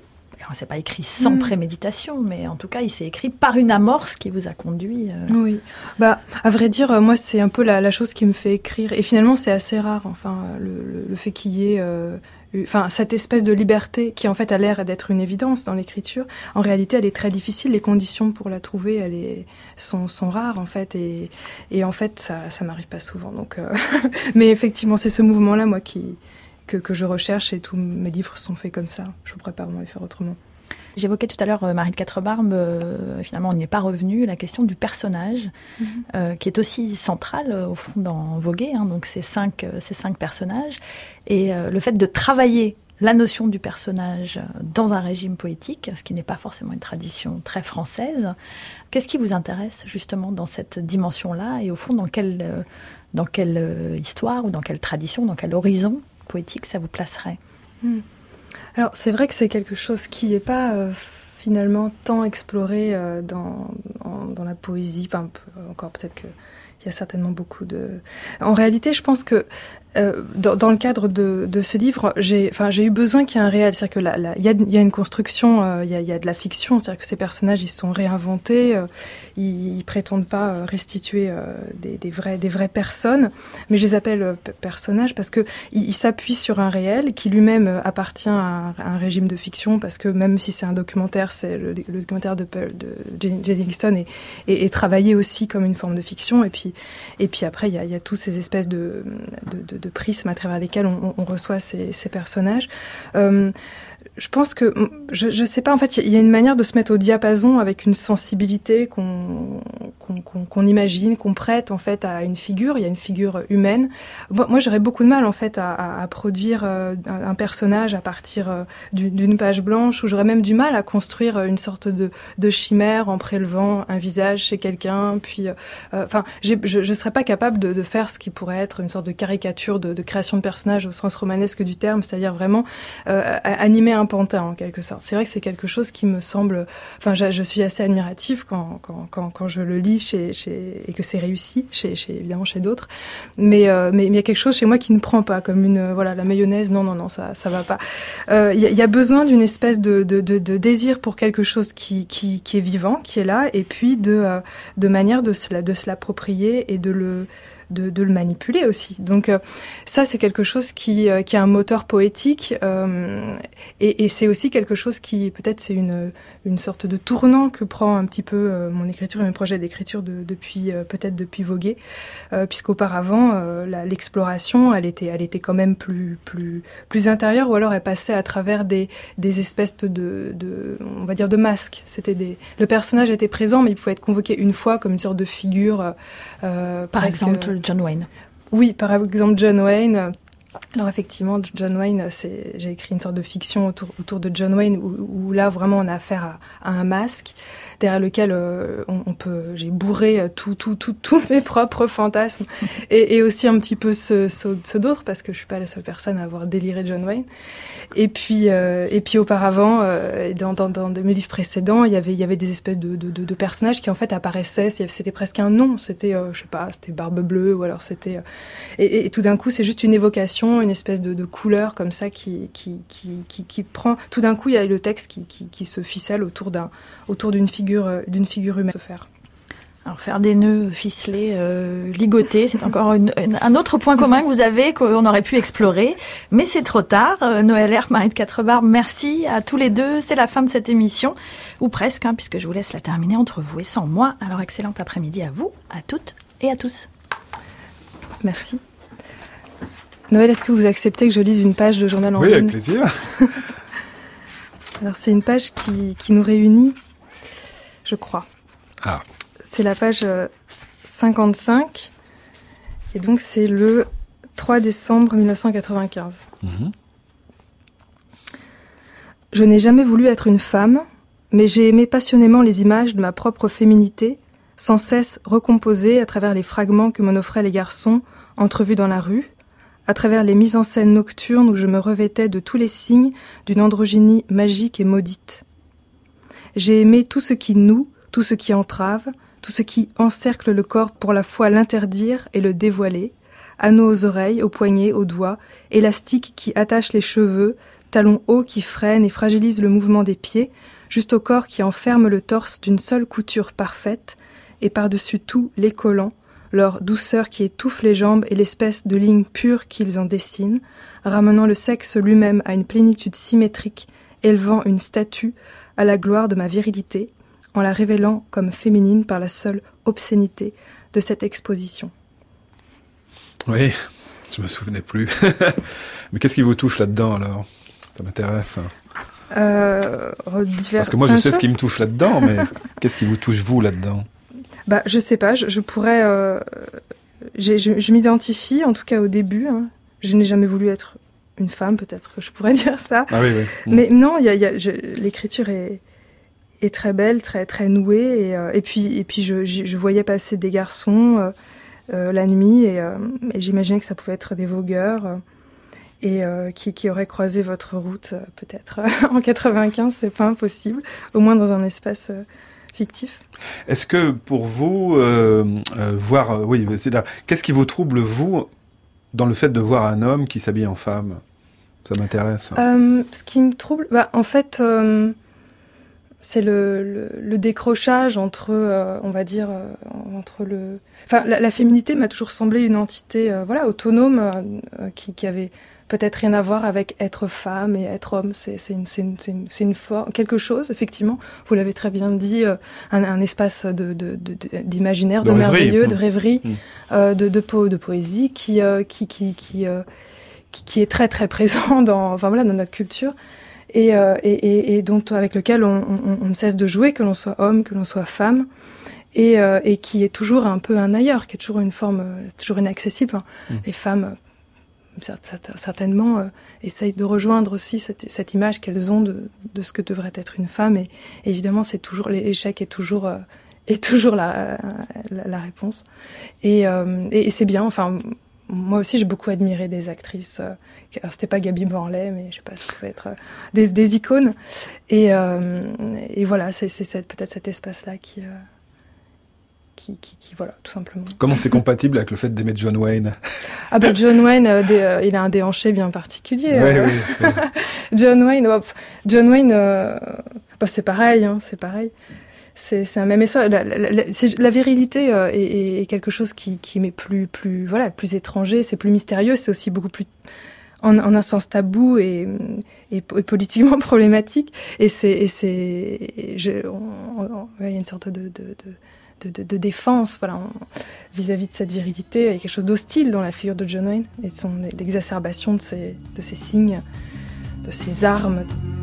c'est pas écrit sans mmh. préméditation, mais en tout cas, il s'est écrit par une amorce qui vous a conduit. Euh...
Oui. Bah, à vrai dire, moi, c'est un peu la, la chose qui me fait écrire. Et finalement, c'est assez rare, enfin, le, le, le fait qu'il y ait, euh, enfin, cette espèce de liberté qui, en fait, a l'air d'être une évidence dans l'écriture. En réalité, elle est très difficile. Les conditions pour la trouver, elle est, sont, sont rares, en fait. Et, et en fait, ça, ça m'arrive pas souvent. Donc, euh... mais effectivement, c'est ce mouvement-là, moi, qui Que, que je recherche, et tous mes livres sont faits comme ça. Je ne pourrais pas vraiment les faire autrement.
J'évoquais tout à l'heure euh, Marie de Quatrebarbes, euh, finalement on n'y est pas revenu, la question du personnage, mm-hmm. euh, qui est aussi centrale euh, au fond dans Voguer, hein, donc ces cinq, euh, ces cinq personnages, et euh, le fait de travailler la notion du personnage dans un régime poétique, ce qui n'est pas forcément une tradition très française. Qu'est-ce qui vous intéresse justement dans cette dimension-là, et au fond dans quelle, euh, dans quelle euh, histoire, ou dans quelle tradition, dans quel horizon poétique ça vous placerait?
hmm. Alors c'est vrai que c'est quelque chose qui n'est pas euh, finalement tant exploré euh, dans, en, dans la poésie, enfin encore peut-être qu'il y a certainement beaucoup de... En réalité je pense que Euh, dans, dans le cadre de, de ce livre, j'ai, enfin, j'ai eu besoin qu'il y ait un réel. C'est-à-dire que là, là, il y a, il y a une construction, euh, il y a, il y a de la fiction. C'est-à-dire que ces personnages, ils sont réinventés. Euh, ils, ils prétendent pas restituer euh, des, des vrais, des vraies personnes. Mais je les appelle euh, personnages parce que ils, ils s'appuient sur un réel qui lui-même appartient à un, à un régime de fiction. Parce que même si c'est un documentaire, c'est le, le documentaire de, de Jane Livingston est, est, est travaillé aussi comme une forme de fiction. Et puis, et puis après, il y a, il y a tous ces espèces de, de, de de prismes à travers lesquels on, on reçoit ces, ces personnages. Euh, je pense que, je, je sais pas, en fait, il y a une manière de se mettre au diapason avec une sensibilité qu'on, qu'on, qu'on, qu'on imagine, qu'on prête, en fait, à une figure. Il y a une figure humaine. Moi, moi j'aurais beaucoup de mal, en fait, à, à, à produire euh, un, un personnage à partir euh, d'une page blanche, ou j'aurais même du mal à construire une sorte de, de chimère en prélevant un visage chez quelqu'un, puis, enfin, euh, je, je serais pas capable de, de faire ce qui pourrait être une sorte de caricature de, de création de personnage au sens romanesque du terme, c'est-à-dire vraiment euh, animer un pantin en quelque sorte. C'est vrai que c'est quelque chose qui me semble... Enfin, je, je suis assez admirative quand, quand, quand, quand je le lis chez, chez, et que c'est réussi, chez, chez, évidemment chez d'autres. Mais, euh, mais, mais il y a quelque chose chez moi qui ne prend pas, comme une... Voilà, la mayonnaise, non, non, non, ça ça va pas. Il euh, y, y a besoin d'une espèce de, de, de, de désir pour quelque chose qui, qui, qui est vivant, qui est là, et puis de, euh, de manière de se, de se l'approprier et de le... De, de le manipuler aussi. Donc euh, ça, c'est quelque chose qui, euh, qui a un moteur poétique euh, et, et c'est aussi quelque chose qui, peut-être, c'est une, une sorte de tournant que prend un petit peu euh, mon écriture et mes projets d'écriture de, depuis, euh, peut-être depuis Voguer, euh, puisqu'auparavant, euh, la, l'exploration, elle était, elle était quand même plus, plus, plus intérieure, ou alors elle passait à travers des, des espèces de, de, on va dire, de masques. C'était des, le personnage était présent, mais il pouvait être convoqué une fois comme une sorte de figure. Euh,
Par
presque,
exemple, John Wayne.
Oui, par exemple John Wayne. Alors effectivement, John Wayne, c'est, j'ai écrit une sorte de fiction autour, autour de John Wayne où, où là vraiment on a affaire à, à un masque derrière lequel euh, on, on peut, j'ai bourré tout, tout, tout, tous mes propres fantasmes et, et aussi un petit peu ceux, ceux, ceux d'autres parce que je suis pas la seule personne à avoir déliré John Wayne. Et puis, euh, et puis auparavant, euh, dans, dans, dans mes livres précédents, il y avait, il y avait des espèces de, de, de, de personnages qui en fait apparaissaient. C'était presque un nom. C'était, euh, je sais pas, c'était Barbe Bleue ou alors c'était. Euh, et, et tout d'un coup, c'est juste une évocation, une espèce de, de couleur comme ça qui, qui, qui, qui, qui prend. Tout d'un coup, il y a le texte qui, qui, qui se ficelle autour d'un, autour d'une figure, d'une figure humaine.
Alors faire des nœuds ficelés, euh, ligotés, c'est encore une, une, un autre point commun que vous avez, qu'on aurait pu explorer, mais c'est trop tard. Euh, Noël Herck, Marie de Quatrebarbes, merci à tous les deux. C'est la fin de cette émission, ou presque, hein, puisque je vous laisse la terminer entre vous et sans moi. Alors excellent après-midi à vous, à toutes et à tous.
Merci. Noël, est-ce que vous acceptez que je lise une page de journal en ligne ?
Oui, avec plaisir.
Alors c'est une page qui, qui nous réunit, je crois.
Ah.
C'est la page cinquante-cinq, et donc c'est le trois décembre mille neuf cent quatre-vingt-quinze. Mmh. Je n'ai jamais voulu être une femme, mais j'ai aimé passionnément les images de ma propre féminité, sans cesse recomposées à travers les fragments que m'en offraient les garçons, entrevus dans la rue, à travers les mises en scène nocturnes où je me revêtais de tous les signes d'une androgynie magique et maudite. J'ai aimé tout ce qui noue, tout ce qui entrave, tout ce qui encercle le corps pour la fois l'interdire et le dévoiler, anneaux aux oreilles, aux poignets, aux doigts, élastiques qui attachent les cheveux, talons hauts qui freinent et fragilisent le mouvement des pieds, jusqu'au corps qui enferme le torse d'une seule couture parfaite, et par-dessus tout les collants, leur douceur qui étouffe les jambes et l'espèce de ligne pure qu'ils en dessinent, ramenant le sexe lui-même à une plénitude symétrique, élevant une statue à la gloire de ma virilité, en la révélant comme féminine par la seule obscénité de cette exposition.
Oui, je me souvenais plus. Mais qu'est-ce qui vous touche là-dedans alors ? Ça m'intéresse.
Euh, divers...
Parce que moi je sais
choses.
ce qui me touche là-dedans, mais qu'est-ce qui vous touche vous là-dedans ?
Bah, je sais pas, je, je pourrais... Euh, j'ai, je, je m'identifie, en tout cas au début. Hein. Je n'ai jamais voulu être une femme, peut-être que je pourrais dire ça.
Ah oui, oui.
Mais non, y a, y a, je, l'écriture est, est très belle, très, très nouée. Et, euh, et puis, et puis je, je voyais passer des garçons euh, euh, la nuit et, euh, et j'imaginais que ça pouvait être des vogueurs euh, et euh, qui, qui auraient croisé votre route, euh, peut-être. En quatre-vingt-quinze, c'est pas impossible, au moins dans un espace... Euh, fictif.
Est-ce que pour vous, euh, euh, voir, euh, oui, c'est là, qu'est-ce qui vous trouble vous dans le fait de voir un homme qui s'habille en femme ? Ça m'intéresse.
Euh, ce qui me trouble, bah, en fait, euh, c'est le, le, le décrochage entre, euh, on va dire, euh, entre le, enfin, la, la féminité m'a toujours semblé une entité, euh, voilà, autonome, euh, qui, qui avait peut-être rien à voir avec être femme et être homme. C'est, c'est une, c'est une, c'est une, c'est une forme, quelque chose, effectivement. Vous l'avez très bien dit, euh, un, un espace de, de, de, d'imaginaire, de, de merveilleux, de rêverie, mmh. euh, de, de, po- de poésie qui, euh, qui, qui, qui, euh, qui, qui est très, très présent dans, enfin voilà, dans notre culture et, euh, et, et, et dont, avec lequel on, on, on ne cesse de jouer, que l'on soit homme, que l'on soit femme. Et, euh, et qui est toujours un peu un ailleurs, qui est toujours une forme, euh, toujours inaccessible. Hein. Mmh. Les femmes, certainement, euh, essayent de rejoindre aussi cette, cette image qu'elles ont de, de ce que devrait être une femme. Et, et évidemment, c'est toujours, l'échec est toujours, euh, est toujours la, la, la réponse. Et, euh, et, et c'est bien, enfin, moi aussi, j'ai beaucoup admiré des actrices. Euh, alors, c'était pas Gaby Morlaix, mais je sais pas, ça pouvait être euh, des, des icônes. Et, euh, et voilà, c'est, c'est cette, peut-être cet espace-là qui... Euh, Qui, qui, qui, voilà, tout simplement.
Comment c'est compatible avec le fait d'aimer John Wayne ?
Ah ben John Wayne, euh, des, euh, il a un déhanché bien particulier.
Oui,
euh.
oui, oui.
John Wayne, oh, John Wayne, euh, bah, c'est pareil, hein, c'est pareil. C'est, c'est un même espace. La, la, la, c'est, la virilité euh, est, est quelque chose qui, qui m'est plus, plus, voilà, plus étranger, c'est plus mystérieux, c'est aussi beaucoup plus, en, en un sens tabou et, et, et politiquement problématique. Et c'est, et c'est, je, on, on, il y a une sorte de, de, de De, de, de défense, voilà, on, vis-à-vis de cette virilité, il y a quelque chose d'hostile dans la figure de John Wayne et de son l'exacerbation de ses, de ses signes, de ses armes.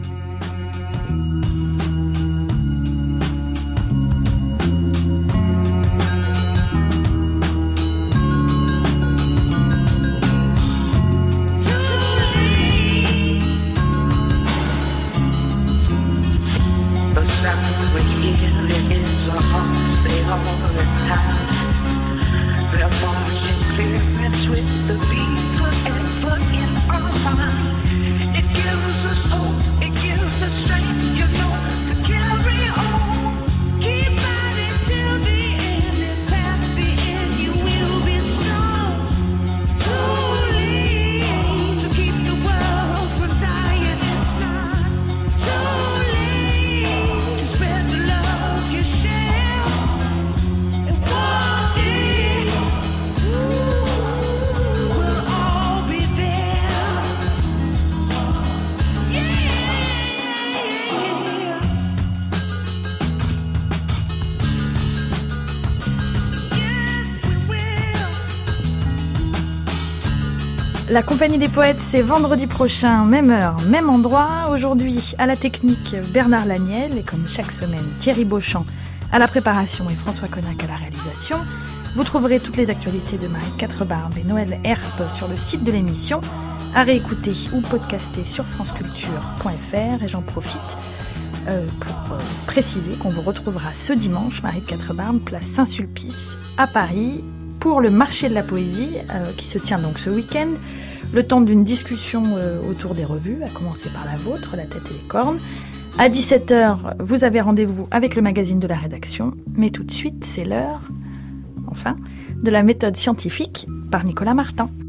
La Compagnie des Poètes, c'est vendredi prochain, même heure, même endroit. Aujourd'hui, à la technique, Bernard Laniel et comme chaque semaine, Thierry Beauchamp à la préparation et François Connac à la réalisation. Vous trouverez toutes les actualités de Marie de Quatre-Barbes et Noël Herpe sur le site de l'émission, à réécouter ou podcaster sur franceculture point f r. Et j'en profite euh, pour euh, préciser qu'on vous retrouvera ce dimanche, Marie de Quatre-Barbes, place Saint-Sulpice, à Paris, pour le marché de la poésie, euh, qui se tient donc ce week-end, le temps d'une discussion euh, autour des revues, à commencer par la vôtre, La Tête et les Cornes. À dix-sept heures, vous avez rendez-vous avec le magazine de la rédaction, mais tout de suite, c'est l'heure, enfin, de la méthode scientifique par Nicolas Martin.